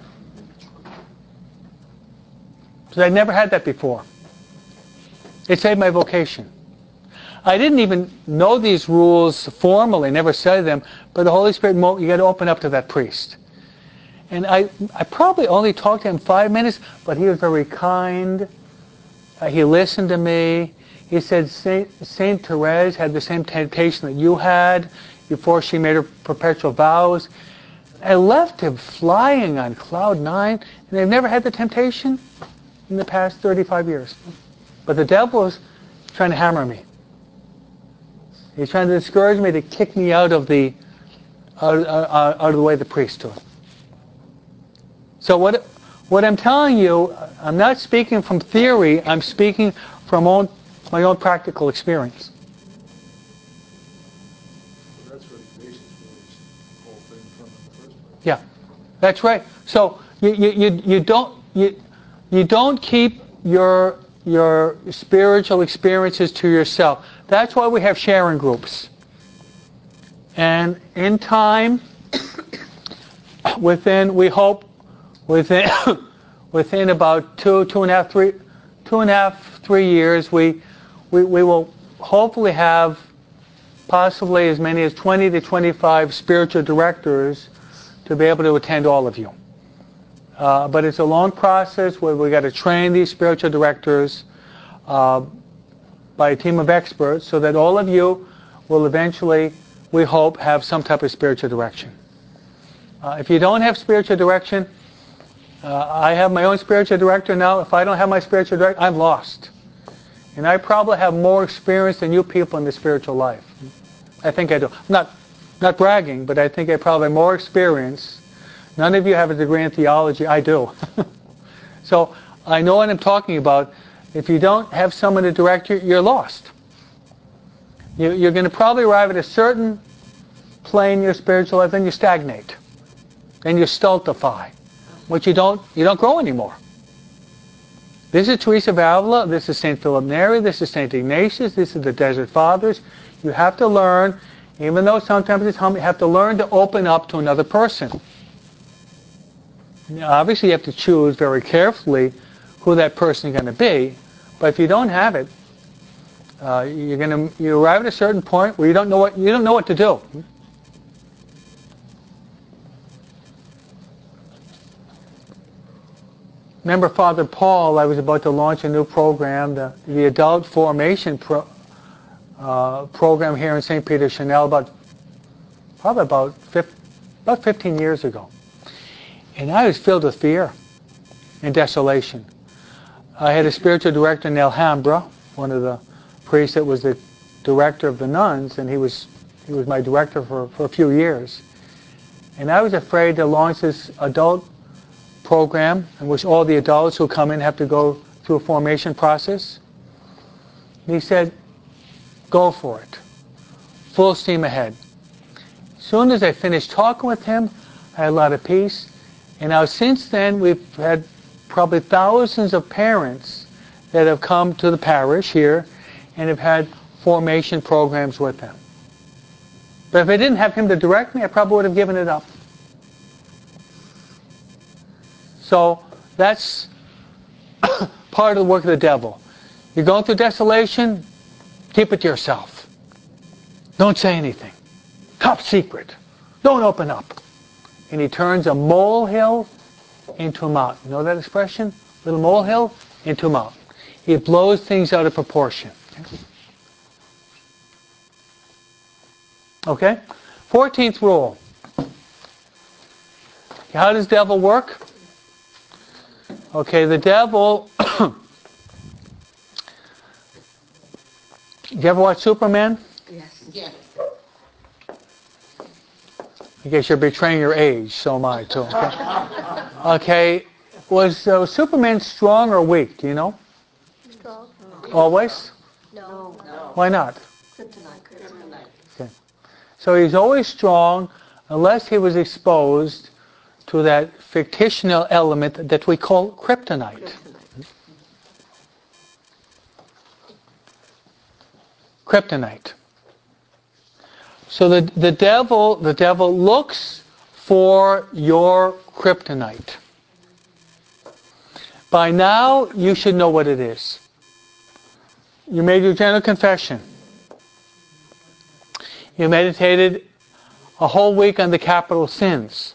Because I'd never had that before. It saved my vocation. I didn't even know these rules formally, never studied them, but the Holy Spirit, you got to open up to that priest. And I, I probably only talked to him five minutes, but he was very kind. Uh, he listened to me. He said Saint, Saint Therese had the same temptation that you had before she made her perpetual vows. I left him flying on cloud nine, and I've never had the temptation in the past thirty-five years. But the devil is trying to hammer me. He's trying to discourage me, to kick me out of the out, out, out of the way the priest took. So what what I'm telling you, I'm not speaking from theory. I'm speaking from own, my own practical experience. Well, that's what Ignatius was the whole thing from in the first place. Yeah, that's right. So you you, you, you don't you you don't keep your your spiritual experiences to yourself. That's why we have sharing groups. And in time, within we hope within within about two two and a half three two and a half three years, we we we will hopefully have possibly as many as twenty to twenty-five spiritual directors to be able to attend all of you. Uh, but it's a long process where we got to train these spiritual directors uh, by a team of experts, so that all of you will eventually, we hope, have some type of spiritual direction. Uh, if you don't have spiritual direction, uh, I have my own spiritual director now. If I don't have my spiritual director, I'm lost. And I probably have more experience than you people in the spiritual life. I think I do. Not, not bragging, but I think I probably have more experience. None of you have a degree in theology. I do. So I know what I'm talking about. If you don't have someone to direct you, you're lost. You, you're going to probably arrive at a certain plane in your spiritual life, then you stagnate. Then you stultify. But you don't, you don't grow anymore. This is Teresa of Avila, this is Saint Philip Neri, this is Saint Ignatius, this is the Desert Fathers. You have to learn, even though sometimes it's humble, you have to learn to open up to another person. Now, obviously you have to choose very carefully who that person is going to be, but if you don't have it, uh, you're going to you arrive at a certain point where you don't know what you don't know what to do. Remember Father Paul, I was about to launch a new program, the, the Adult Formation pro, uh, program here in Saint Peter Chanel, about probably about, about fifteen years ago. And I was filled with fear and desolation. I had a spiritual director in Alhambra, one of the priests that was the director of the nuns, and he was he was my director for, for a few years. And I was afraid to launch this adult program in which all the adults who come in have to go through a formation process. And he said, go for it. Full steam ahead. As soon as I finished talking with him, I had a lot of peace. And now since then, we've had probably thousands of parents that have come to the parish here and have had formation programs with them. But if I didn't have him to direct me, I probably would have given it up. So that's part of the work of the devil. You're going through desolation, keep it to yourself. Don't say anything. Top secret. Don't open up. And he turns a molehill into a mountain. You know that expression? Little molehill into a mountain. He blows things out of proportion. Okay? fourteenth rule. How does devil work? Okay, the devil... You ever watch Superman? Yes. Yes. I guess you're betraying your age, so am I too. Okay, okay. Was uh, Superman strong or weak, do you know? Strong? Always? No. No. Why not? Kryptonite. Kryptonite. Okay. So he's always strong unless he was exposed to that fictional element that we call kryptonite. Kryptonite. Kryptonite. So the the devil the devil looks for your kryptonite. By now you should know what it is. You made your general confession. You meditated a whole week on the capital sins.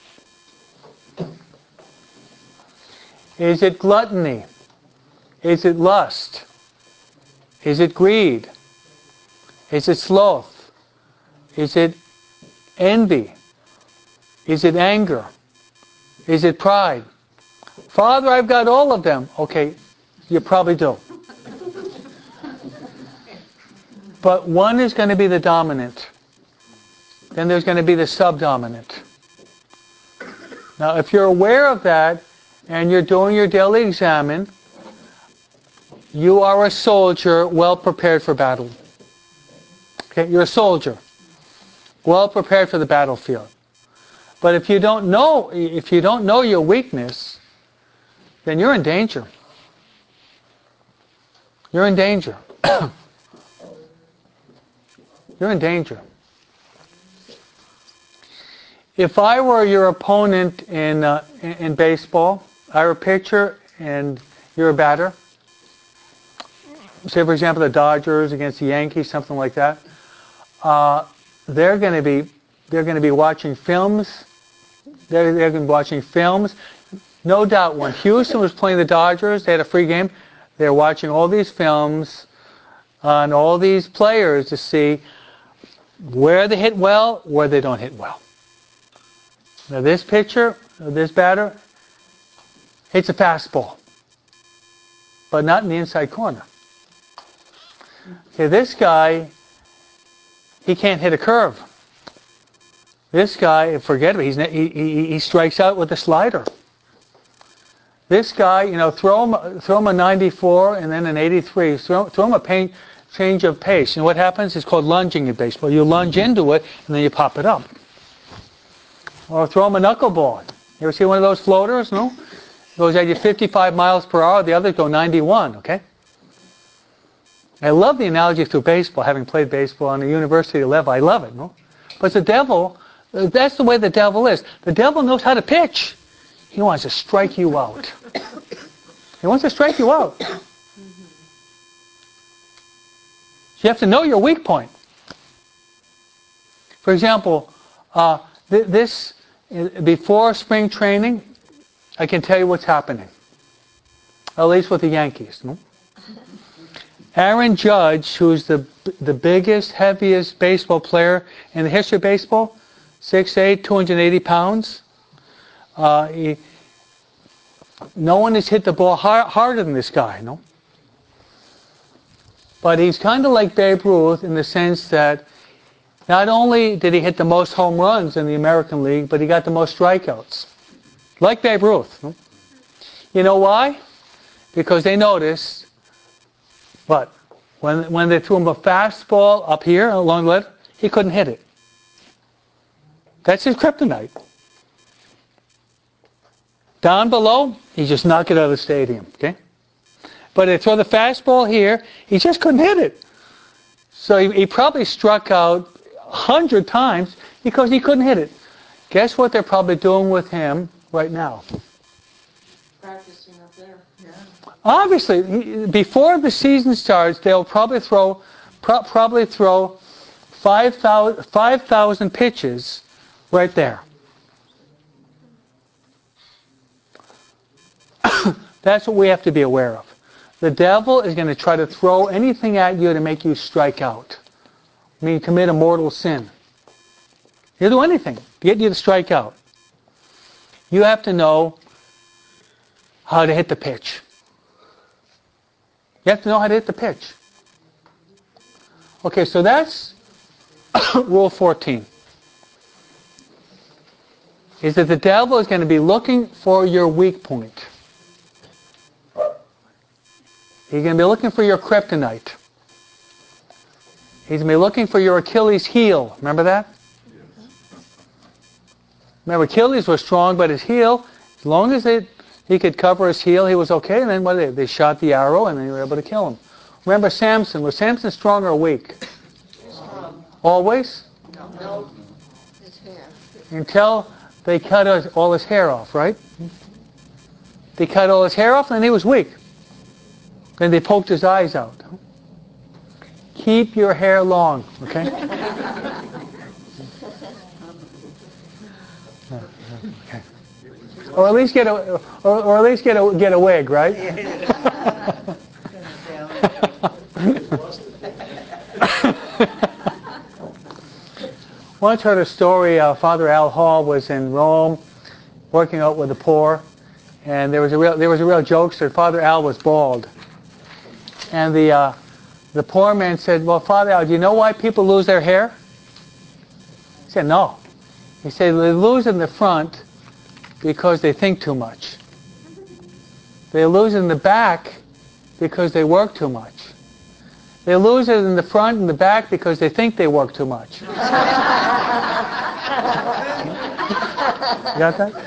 Is it gluttony? Is it lust? Is it greed? Is it sloth? Is it envy? Is it anger? Is it pride? Father, I've got all of them. Okay, you probably do. But one is going to be the dominant. Then there's going to be the subdominant. Now, if you're aware of that and you're doing your daily examen, you are a soldier well prepared for battle. Okay, you're a soldier well prepared for the battlefield. But if you don't know, if you don't know your weakness, then you're in danger. You're in danger. You're in danger. If I were your opponent in uh, in, in baseball, I were a pitcher and you're a batter. Say, for example, the Dodgers against the Yankees, something like that. Uh, they're going to be they're going to be watching films. They're, they're going to be watching films. No doubt, when Houston was playing the Dodgers, they had a free game. They're watching all these films on all these players to see where they hit well, where they don't hit well. Now this pitcher, this batter, hits a fastball, but not in the inside corner. Okay, this guy, he can't hit a curve. This guy, forget it, he's, he, he, he strikes out with a slider. This guy, you know, throw him, throw him a ninety-four and then an eighty-three. Throw, throw him a pain, change of pace. And what happens? It's called lunging in baseball. You lunge into it and then you pop it up. Or throw him a knuckleball. You ever see one of those floaters? No? It goes at you fifty-five miles per hour. The others go ninety-one, okay? I love the analogy through baseball, having played baseball on a university level. I love it, no? But the devil, that's the way the devil is. The devil knows how to pitch. He wants to strike you out. He wants to strike you out. So you have to know your weak point. For example, uh, th- this before spring training, I can tell you what's happening. At least with the Yankees. No? Aaron Judge, who's the the biggest, heaviest baseball player in the history of baseball, six foot eight, two hundred eighty pounds. Uh, he, no one has hit the ball hard, harder than this guy, no? But he's kind of like Babe Ruth in the sense that not only did he hit the most home runs in the American League, but he got the most strikeouts. Like Babe Ruth. No? You know why? Because they noticed, what? When, when they threw him a fastball up here along the left, he couldn't hit it. That's his kryptonite. Down below, he just knocked it out of the stadium. Okay, but they throw the fastball here, he just couldn't hit it. So he, he probably struck out a hundred times because he couldn't hit it. Guess what they're probably doing with him right now? Practicing up there. Yeah. Obviously, he, before the season starts, they'll probably throw pro- probably throw five thousand pitches right there. That's what we have to be aware of. The devil is going to try to throw anything at you to make you strike out. I mean, commit a mortal sin. He'll do anything to get you to strike out. You have to know how to hit the pitch. You have to know how to hit the pitch. Okay, so that's Rule fourteen. Is that the devil is going to be looking for your weak point. He's going to be looking for your kryptonite. He's going to be looking for your Achilles heel. Remember that? Yes. Remember, Achilles was strong, but his heel, as long as it, he could cover his heel, he was okay. And then what did they? They shot the arrow, and then they were able to kill him. Remember Samson. Was Samson strong or weak? Strong. Always? No. No. His hair. Until they cut his, all his hair off, right? They cut all his hair off, and then he was weak. Then they poked his eyes out. Keep your hair long, okay? Okay. Or at least get a, or, or at least get a get a wig, right? Once heard a story. Uh, Father Al Hall was in Rome, working out with the poor, and there was a real there was a real jokester. Father Al was bald. And the uh, the poor man said, "Well, Father Al, do you know why people lose their hair?" He said, "No." He said, "They lose it in the front because they think too much. They lose it in the back because they work too much. They lose it in the front and the back because they think they work too much." You got that?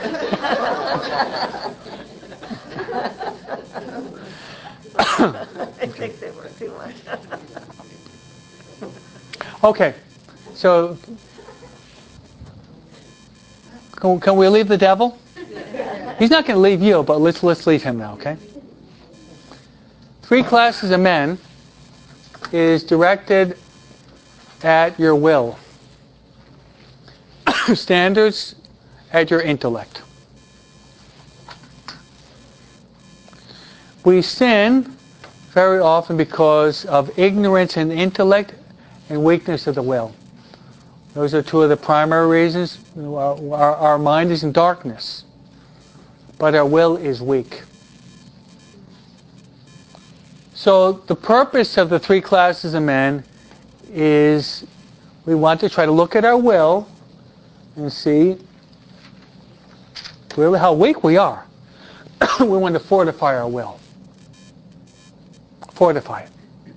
I think they were too much. Okay, so can, can we leave the devil? He's not going to leave you, but let's let's leave him now, okay? Three classes of men is directed at your will. Standards at your intellect. We sin very often because of ignorance in intellect and weakness of the will. Those are two of the primary reasons. Our, our, our mind is in darkness, but our will is weak. So the purpose of the three classes of men is we want to try to look at our will and see really how weak we are. We want to fortify our will. Fortify it.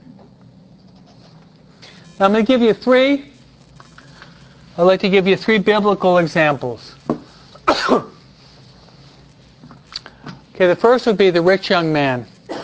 Now I'm going to give you three. I'd like to give you three biblical examples. Okay, the first would be the rich young man.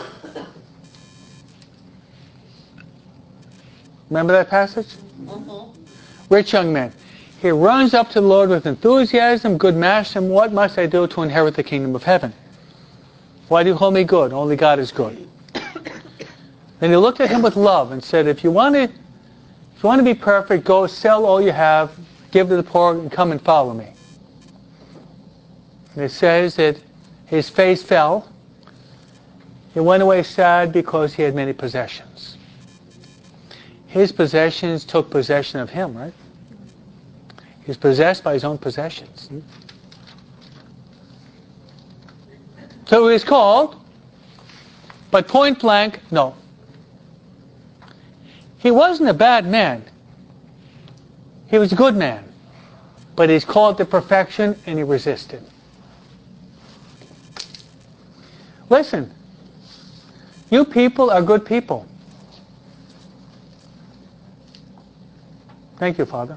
Remember that passage? Mm-hmm. Rich young man. He runs up to the Lord with enthusiasm. Good master, what must I do to inherit the kingdom of heaven? Why do you hold me good? Only God is good. Then he looked at him with love and said, if you want to, if you want to be perfect, go sell all you have, give to the poor, and come and follow me. And it says that his face fell. He went away sad because he had many possessions. His possessions took possession of him, right? He's possessed by his own possessions. So he's called, but point blank, no. He wasn't a bad man. He was a good man. But he's called to perfection and he resisted. Listen, you people are good people. Thank you, Father.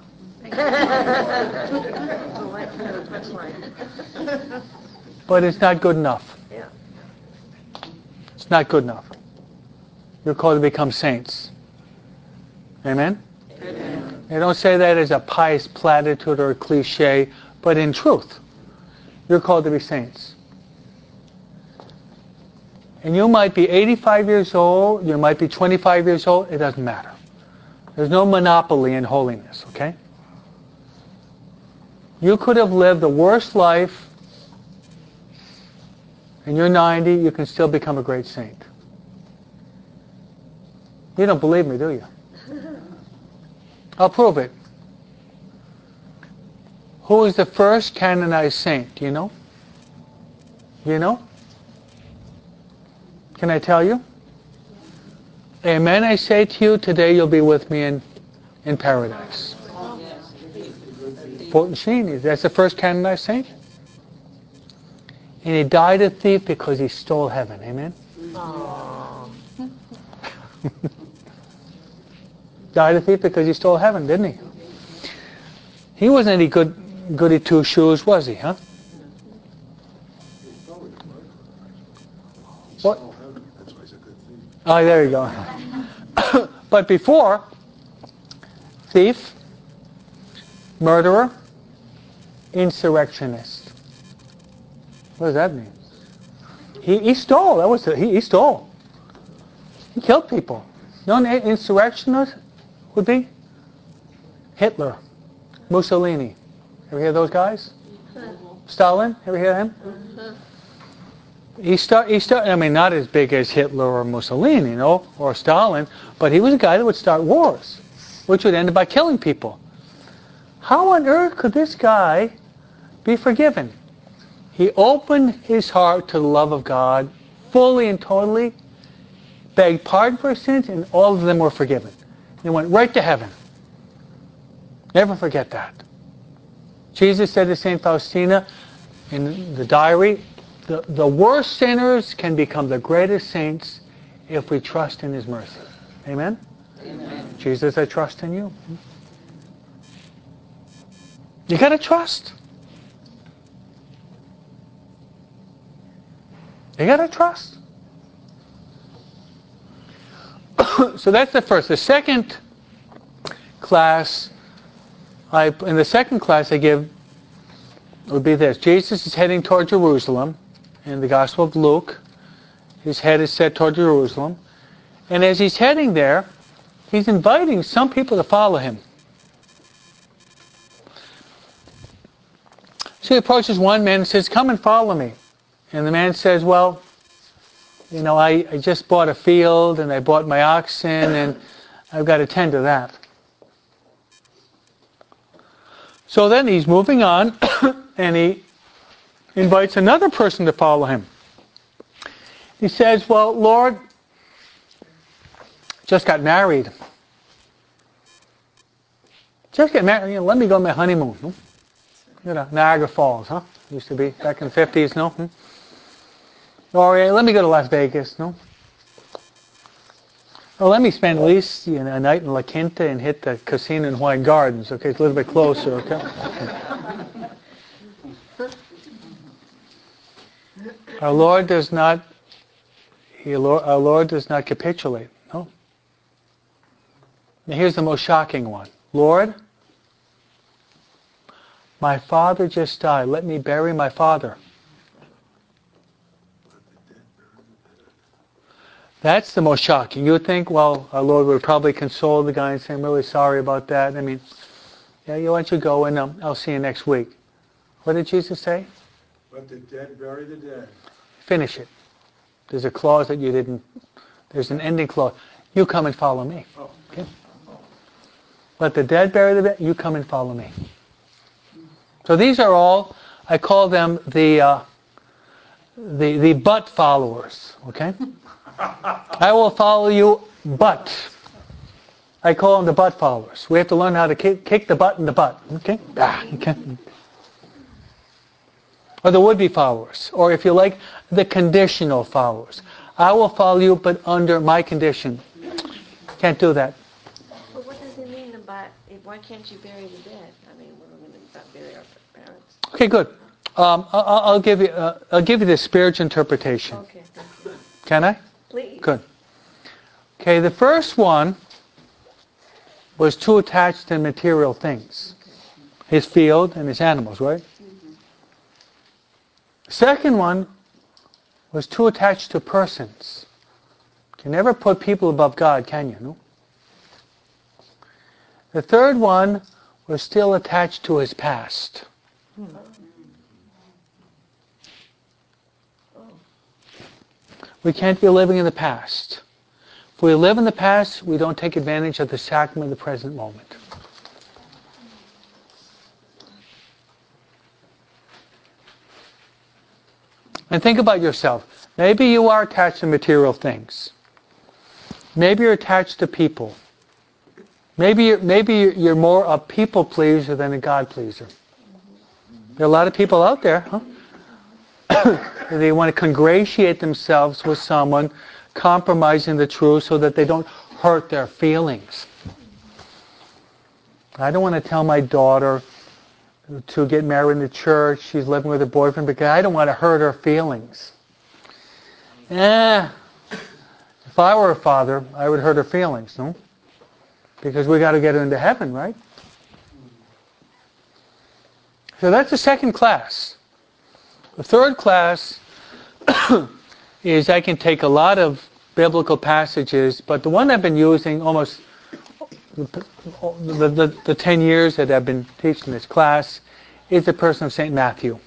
But it's not good enough. Yeah. It's not good enough. You're called to become saints. Amen? Amen. I don't say that as a pious platitude or a cliche, but in truth, you're called to be saints. And you might be eighty-five years old, you might be twenty-five years old, it doesn't matter. There's no monopoly in holiness, okay? You could have lived the worst life, and you're ninety, you can still become a great saint. You don't believe me, do you? I'll prove it. Who is the first canonized saint? Do you know? Do you know? Can I tell you? Amen, I say to you, today you'll be with me in, in paradise. Fulton Sheen, that's the first canonized saint. And he died a thief because he stole heaven. Amen? Died a thief because he stole heaven, didn't he? He wasn't any good goody two shoes, was he, huh? What? Oh, there you go. But before, thief, murderer, insurrectionist. What does that mean? He, he stole. That was the, he, he stole. He killed people. You know what an insurrectionist would be? Hitler, Mussolini. Ever hear those guys? Stalin. Ever hear him? He start. He start. I mean, not as big as Hitler or Mussolini, you know, or Stalin, but he was a guy that would start wars, which would end by killing people. How on earth could this guy be forgiven? He opened his heart to the love of God fully and totally, begged pardon for his sins, and all of them were forgiven. He went right to heaven. Never forget that. Jesus said to Saint Faustina in the diary, the, the worst sinners can become the greatest saints if we trust in his mercy. Amen? Amen. Jesus, I trust in you. You got to trust. You got to trust. So that's the first. The second class, I in the second class I give would be this. Jesus is heading toward Jerusalem in the Gospel of Luke. His head is set toward Jerusalem. And as he's heading there, he's inviting some people to follow him. So he approaches one man and says, come and follow me. And the man says, well, you know, I, I just bought a field and I bought my oxen and I've got to tend to that. So then he's moving on and he invites another person to follow him. He says, well, Lord, just got married. Just get married. You know, let me go on my honeymoon. Hmm? You know, Niagara Falls, huh? Used to be back in the fifties, no? Hmm? Or uh, let me go to Las Vegas, no? Or let me spend at least you know, a night in La Quinta and hit the casino in Hawaiian Gardens. Okay, it's a little bit closer, okay? Our Lord does not, he, our Lord does not capitulate, no? Now here's the most shocking one. Lord, my father just died. Let me bury my father. That's the most shocking. You would think, well, our Lord would probably console the guy and say, I'm really sorry about that. I mean, yeah, you want you to go and um, I'll see you next week. What did Jesus say? Let the dead bury the dead. Finish it. There's a clause that you didn't, there's an ending clause. You come and follow me. Okay? Let the dead bury the dead. You come and follow me. So these are all, I call them the uh, the the but followers. Okay? I will follow you, but. I call them the butt followers. We have to learn how to kick, kick the butt in the butt. Okay? Ah, okay. Or the would-be followers. Or if you like, the conditional followers. I will follow you, but under my condition. Can't do that. Well, what does it mean about, if, why can't you bury the dead? I mean, we're going to not bury our parents. Okay, good. Um, I'll, I'll give you. Uh, I'll give you the spiritual interpretation. Okay, thank you. Can I? Please. Good. Okay, the first one was too attached to material things. Okay. His field and his animals, right? Mm-hmm. The second one was too attached to persons. You can never put people above God, can you? No? The third one was still attached to his past. Hmm. Oh. We can't be living in the past. If we live in the past, we don't take advantage of the sacrament of the present moment. And think about yourself. Maybe you are attached to material things. Maybe you're attached to people. Maybe you're, maybe you're more a people pleaser than a God pleaser. There are a lot of people out there, huh? They want to congratulate themselves with someone, compromising the truth so that they don't hurt their feelings. I don't want to tell my daughter to get married in the church. She's living with her boyfriend because I don't want to hurt her feelings. Eh, if I were a father, I would hurt her feelings, no? Because we got to get her into heaven, right? So that's the second class. The third class is I can take a lot of biblical passages, but the one I've been using almost the, the, the, the ten years that I've been teaching this class is the person of Saint Matthew.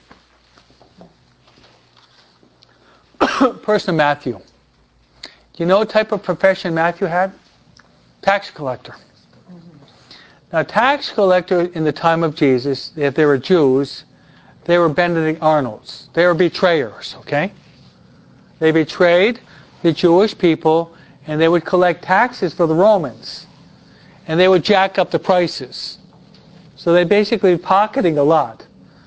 Person of Matthew. Do you know what type of profession Matthew had? Tax collector. Now, tax collector in the time of Jesus, if they were Jews, they were Benedict Arnolds. They were betrayers, okay? They betrayed the Jewish people, and they would collect taxes for the Romans. And they would jack up the prices. So they basically were pocketing a lot.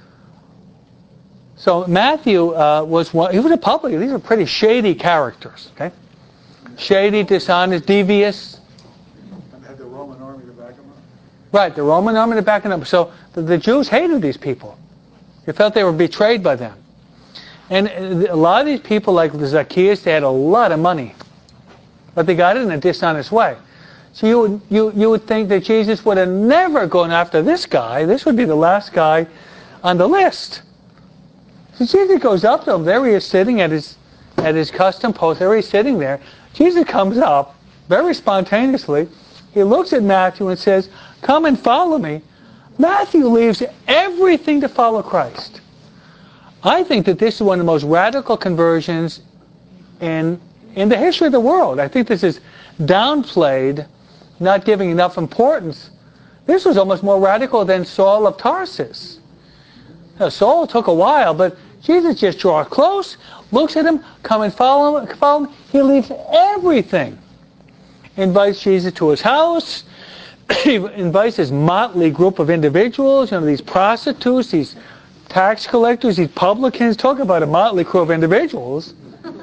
So Matthew uh, was one, he was a public, these are pretty shady characters, okay? Shady, dishonest, devious. And had the Roman army to back them up. Right, the Roman army to back them up. So the, the Jews hated these people. They felt they were betrayed by them. And a lot of these people, like Zacchaeus, they had a lot of money. But they got it in a dishonest way. So you would, you, you would think that Jesus would have never gone after this guy. This would be the last guy on the list. So Jesus goes up to him. There he is sitting at his, at his custom post. There he's sitting there. Jesus comes up very spontaneously. He looks at Matthew and says, come and follow me. Matthew leaves everything to follow Christ. I think that this is one of the most radical conversions in, in the history of the world. I think this is downplayed, not giving enough importance. This was almost more radical than Saul of Tarsus. Now, Saul took a while, but Jesus just draws close, looks at him, come and follow him, follow him. He leaves everything. invites Jesus to his house. He invites this motley group of individuals, you know, these prostitutes, these tax collectors, these publicans. Talk about a motley crew of individuals.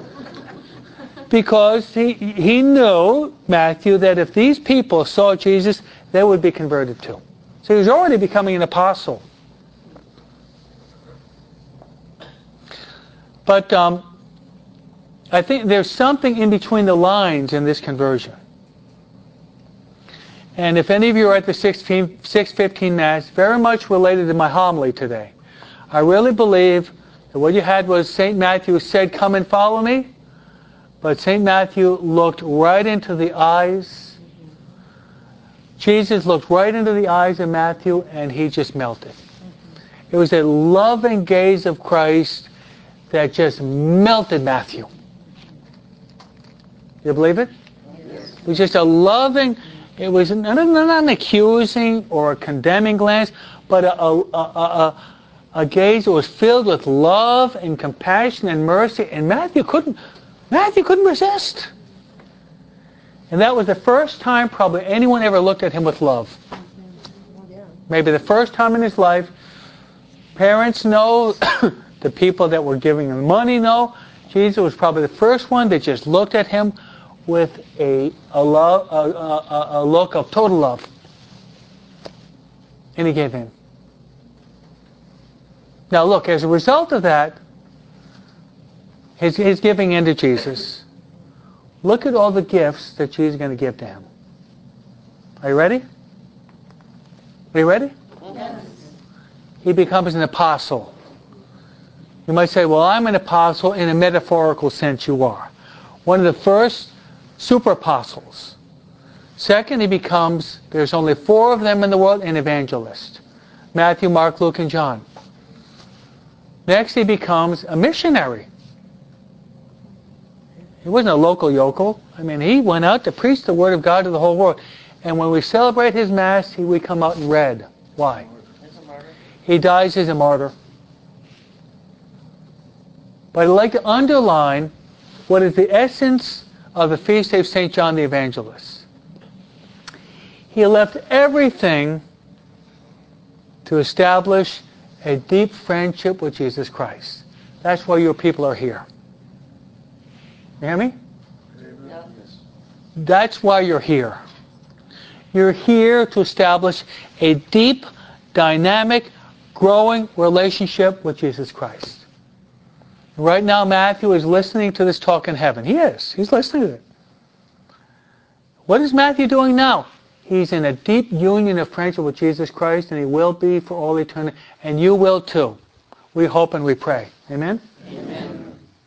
Because he, he knew, Matthew, that if these people saw Jesus, they would be converted too. So he was already becoming an apostle. But um, I think there's something in between the lines in this conversion. And if any of you are at the six fifteen Mass, very much related to my homily today, I really believe that what you had was Saint Matthew said, "Come and follow me." But Saint Matthew looked right into the eyes. Jesus looked right into the eyes of Matthew, and he just melted. It was a loving gaze of Christ that just melted Matthew. You believe it? Yes. It was just a loving, it was not, not an accusing or a condemning glance, but a, a, a, a, a gaze that was filled with love and compassion and mercy, and Matthew couldn't Matthew couldn't resist. And that was the first time probably anyone ever looked at him with love. Maybe the first time in his life. Parents know, the people that were giving him money know. Jesus was probably the first one that just looked at him with a, a, love, a, a, a look of total love. And he gave in. Now look, as a result of that, His, his giving in to Jesus. Look at all the gifts that Jesus is going to give to him. Are you ready? Are you ready? Yes. He becomes an apostle. You might say, well, I'm an apostle in a metaphorical sense. You are. One of the first super apostles. Second, he becomes, there's only four of them in the world, an evangelist. Matthew, Mark, Luke, and John. Next, he becomes a missionary. He wasn't a local yokel. I mean, he went out to preach the Word of God to the whole world. And when we celebrate his Mass, he, we come out in red. Why? He dies as a martyr. But I'd like to underline what is the essence of the feast day of Saint John the Evangelist. He left everything to establish a deep friendship with Jesus Christ. That's why your people are here. You hear me? Yes. That's why you're here. You're here to establish a deep, dynamic, growing relationship with Jesus Christ. Right now, Matthew is listening to this talk in heaven. He is. He's listening to it. What is Matthew doing now? He's in a deep union of friendship with Jesus Christ, and he will be for all eternity. And you will too. We hope and we pray. Amen? Amen.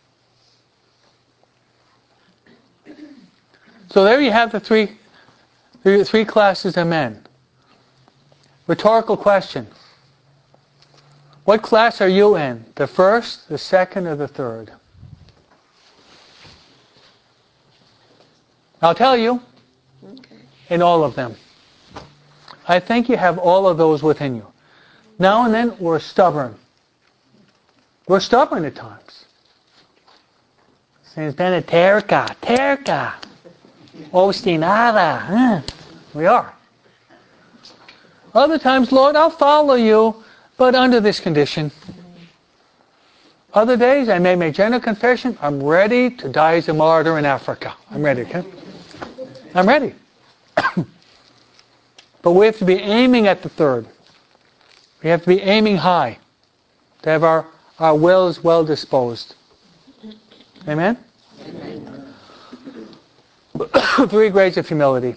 So there you have the three, the three classes of men. Rhetorical question. What class are you in? The first, the second, or the third? I'll tell you. Okay. In all of them. I think you have all of those within you. Now and then we're stubborn. We're stubborn at times. Saint Benedict, terca, terca. Obstinada. Huh? We are. Other times, Lord, I'll follow you, but under this condition. Other days, I may make general confession. I'm ready to die as a martyr in Africa. I'm ready, okay? I'm ready. But we have to be aiming at the third. We have to be aiming high. To have our, our wills well disposed. Amen? Amen. Three grades of humility.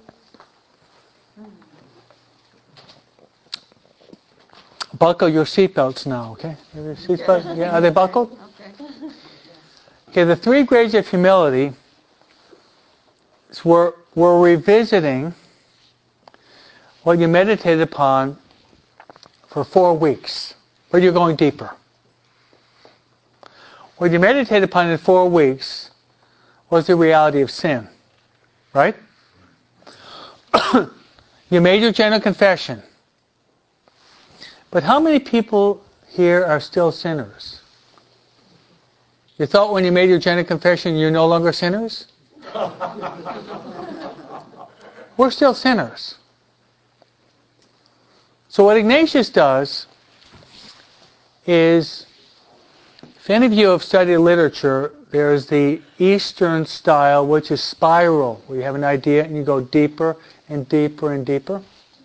Buckle your seatbelts now, okay? Are, seatbelt? Yeah, are they buckled? Okay. Okay, the three grades of humility is we're, we're revisiting what you meditated upon for four weeks, but you're going deeper. What you meditated upon in four weeks was the reality of sin. Right? You made your general confession. But how many people here are still sinners? You thought when you made your general confession you're no longer sinners? we're still sinners. So what Ignatius does is, if any of you have studied literature, there's the Eastern style, which is spiral, where you have an idea and you go deeper and deeper and deeper.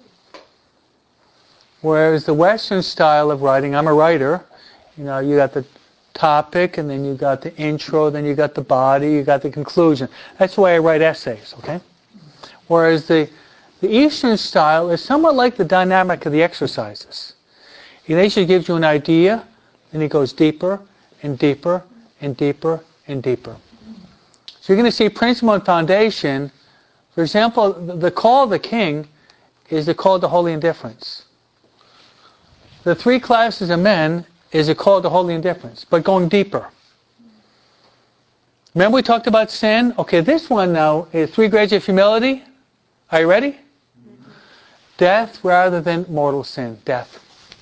Whereas the Western style of writing, I'm a writer, you know, you got the topic, and then you got the intro, then you got the body, you got the conclusion. That's the way I write essays, okay? Whereas the, the Eastern style is somewhat like the dynamic of the exercises. Ignatius gives you an idea, and he goes deeper and deeper and deeper and deeper. So you're going to see principle and foundation. For example, the call of the king is the call to holy indifference. The three classes of men is a call to holy indifference, but going deeper. Remember we talked about sin? Okay, this one now is three grades of humility. Are you ready? Mm-hmm. Death rather than mortal sin. Death.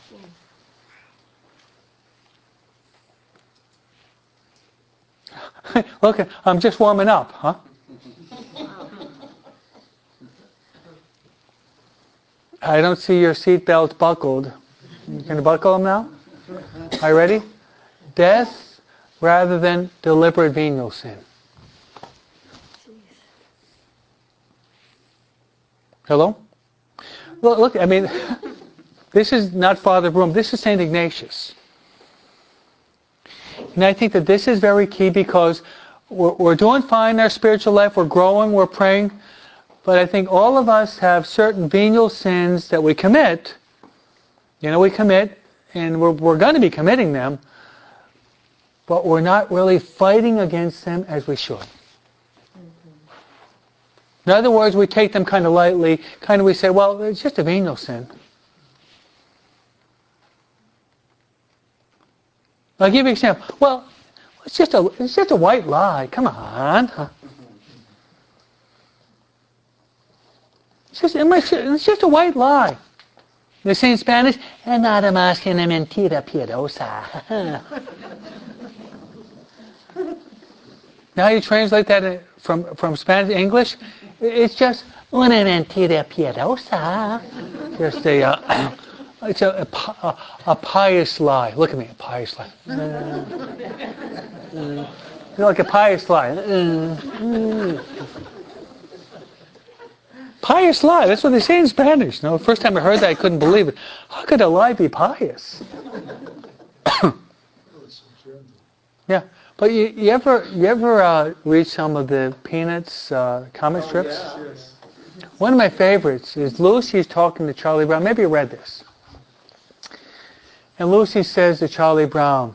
Look, I'm just warming up, huh? I don't see your seatbelt buckled. You can buckle them now? Are you ready? Death rather than deliberate venial sin. Hello? Look, look, I mean, this is not Father Broom. This is Saint Ignatius. And I think that this is very key because we're, we're doing fine in our spiritual life. We're growing. We're praying. But I think all of us have certain venial sins that we commit. You know, we commit, and we're, we're going to be committing them, but we're not really fighting against them as we should. In other words, we take them kind of lightly, kind of we say, well, it's just a venial sin. I'll give you an example. Well, it's just a, it's just a white lie. Come on. It's just, it's just a white lie. They say in Spanish, nada más que una mentira piadosa. Now you translate that from, from Spanish to English. It's just una mentira piadosa. Just a, uh, it's a, a, a pious lie. Look at me, a pious lie. Uh, uh, you're like a pious lie. Uh, uh. Pious lie. That's what they say in Spanish. No, the first time I heard that, I couldn't believe it. How could a lie be pious? Yeah, but you, you ever you ever uh, read some of the Peanuts uh, comic strips? Oh, yes, yes. One of my favorites is Lucy's talking to Charlie Brown. Maybe you read this. And Lucy says to Charlie Brown,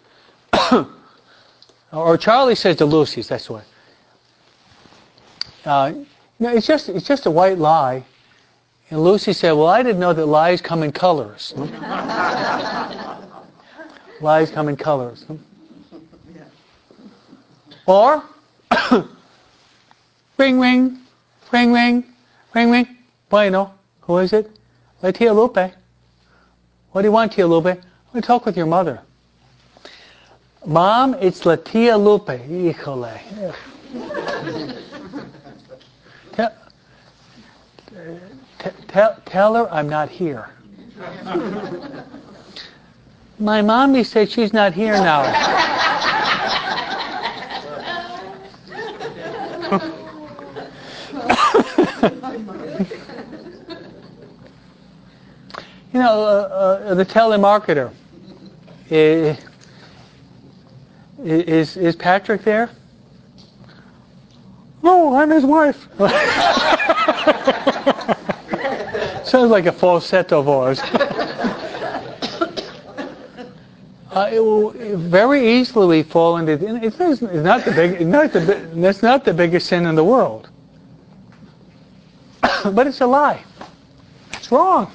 or Charlie says to Lucy, that's the way. Uh, No, it's just it's just a white lie. And Lucy said, well, I didn't know that lies come in colors. Lies come in colors. Or, ring, ring, ring, ring, ring, ring. Bueno, who is it? La Tia Lupe. What do you want, Tia Lupe? I want to talk with your mother. Mom, it's La Tia Lupe. Híjole. Tell, t- tell, tell her I'm not here. My mommy said she's not here now. You know, uh, uh, the telemarketer. Is, is, is Patrick there? No, I'm his wife. Sounds like a falsetto voice. uh, it will, very easily we fall into. It's not the big. Not the. That's not the biggest sin in the world. But it's a lie. It's wrong.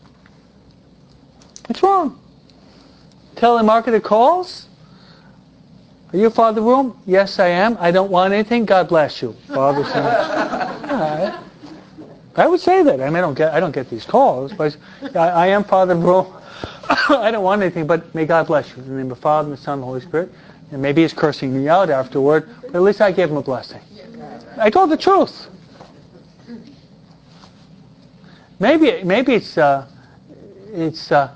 It's wrong. Telemarketer calls. Are you Father Broom? Yes, I am. I don't want anything. God bless you, Father. Son. All right. I would say that. I mean, I don't get. I don't get these calls, but I, I am Father Broom. I don't want anything, but may God bless you. In the name of the Father, and the Son, and the Holy Spirit. And maybe he's cursing me out afterward, but at least I gave him a blessing. I told the truth. maybe maybe it's uh, it's uh,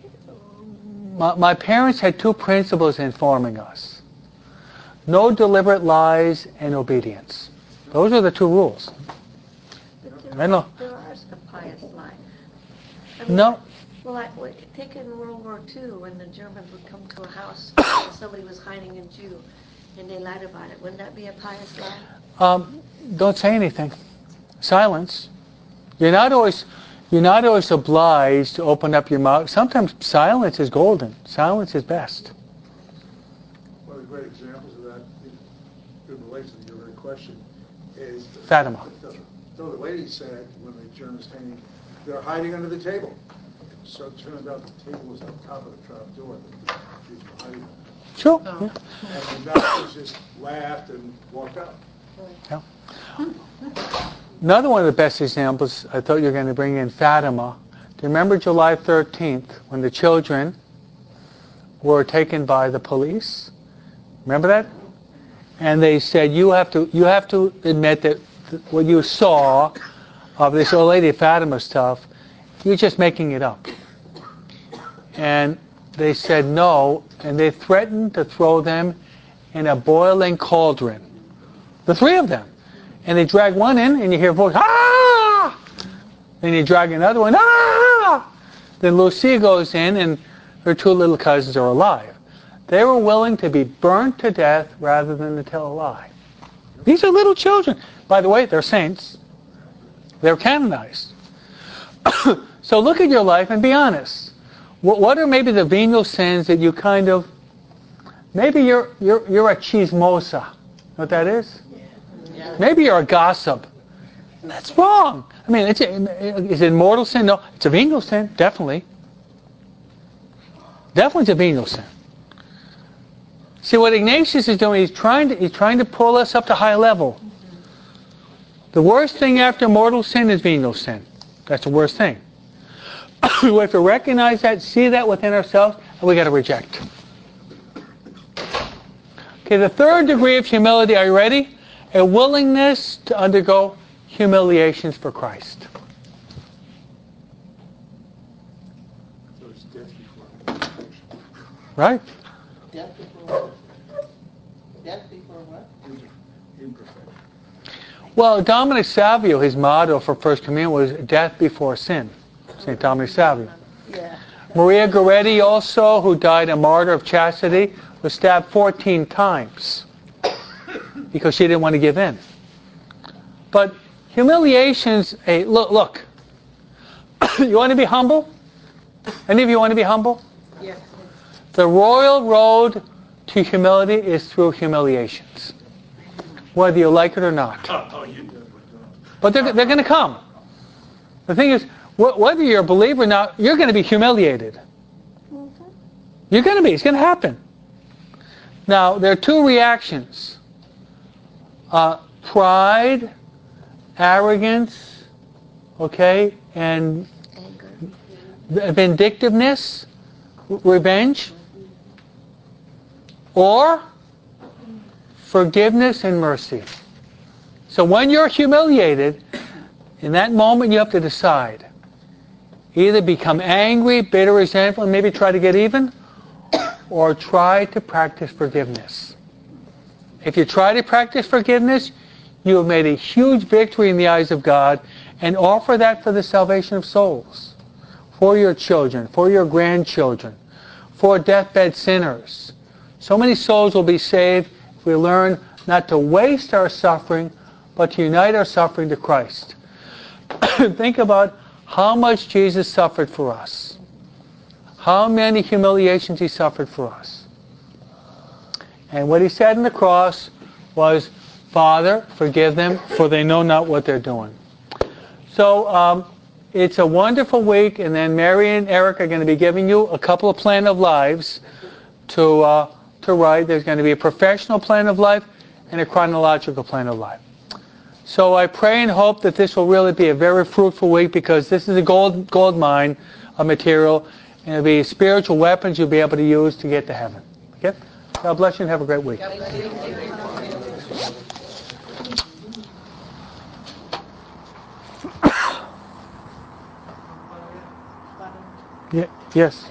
my, my parents had two principles informing us: no deliberate lies and obedience. Those are the two rules. But I there, know. there are a pious lie. I mean, No. Well, I, well, take in World War Two when the Germans would come to a house and somebody was hiding a Jew, and they lied about it. Wouldn't that be a pious lie? Um, don't say anything. Silence. You're not always you're not always obliged to open up your mouth. Sometimes silence is golden. Silence is best. One of the great examples of that, it relates to your very question, is Fatima. The, the, the lady said when the Germans came, they're hiding under the table. So it turned out the table was on top of the trap door that the Jews were hiding under. Sure. Oh. Yeah. And the Nazis just laughed and walked out. Yeah. Another one of the best examples, I thought you were going to bring in Fatima. Do you remember July thirteenth when the children were taken by the police? Remember that? And they said, you have to you have to admit that th- what you saw of this old lady Fatima stuff, you're just making it up. And they said no, and they threatened to throw them in a boiling cauldron. The three of them. And they drag one in, and you hear a voice, ah! Then you drag another one, ah! Then Lucia goes in, and her two little cousins are alive. They were willing to be burnt to death rather than to tell a lie. These are little children. By the way, they're saints. They're canonized. So look at your life and be honest. What are maybe the venial sins that you kind of, maybe you're you're you're a chismosa. Know what that is? Yeah. Maybe you're a gossip. That's wrong. I mean, it's a, is it mortal sin? No, it's a venial sin, definitely. Definitely it's a venial sin. See, what Ignatius is doing, he's trying to he's trying to pull us up to high level. The worst thing after mortal sin is venial sin. That's the worst thing. We have to recognize that, see that within ourselves, and we got to reject. Okay, the third degree of humility, are you ready? A willingness to undergo humiliations for Christ. So it's death before imperfection. Right? Death before what? Death before what? Imperfection. Well, Dominic Savio, his motto for First Communion was death before sin. Saint Dominic Savio. Yeah. Maria Goretti also, who died a martyr of chastity, was stabbed fourteen times because she didn't want to give in. But humiliations, hey, look, look. You want to be humble? Any of you want to be humble? Yes. The royal road to humility is through humiliations, whether you like it or not. Oh, you did. But they're, they're going to come. The thing is, wh- whether you're a believer or not, you're going to be humiliated. Mm-hmm. You're going to be. It's going to happen. Now, there are two reactions. Uh, pride, arrogance, okay, and Anger. v- vindictiveness, r- revenge, or forgiveness and mercy. So when you're humiliated, in that moment you have to decide. Either become angry, bitter, resentful, and maybe try to get even, or try to practice forgiveness. If you try to practice forgiveness, you have made a huge victory in the eyes of God, and offer that for the salvation of souls, for your children, for your grandchildren, for deathbed sinners. So many souls will be saved if we learn not to waste our suffering, but to unite our suffering to Christ. Think about how much Jesus suffered for us. How many humiliations he suffered for us. And what he said on the cross was, Father, forgive them, for they know not what they're doing. So um, it's a wonderful week, and then Mary and Eric are going to be giving you a couple of plan of lives to, uh, to write. There's going to be a professional plan of life and a chronological plan of life. So I pray and hope that this will really be a very fruitful week, because this is a gold gold mine of material, and it'll be spiritual weapons you'll be able to use to get to heaven. Okay? God bless you and have a great week. Yeah, yes.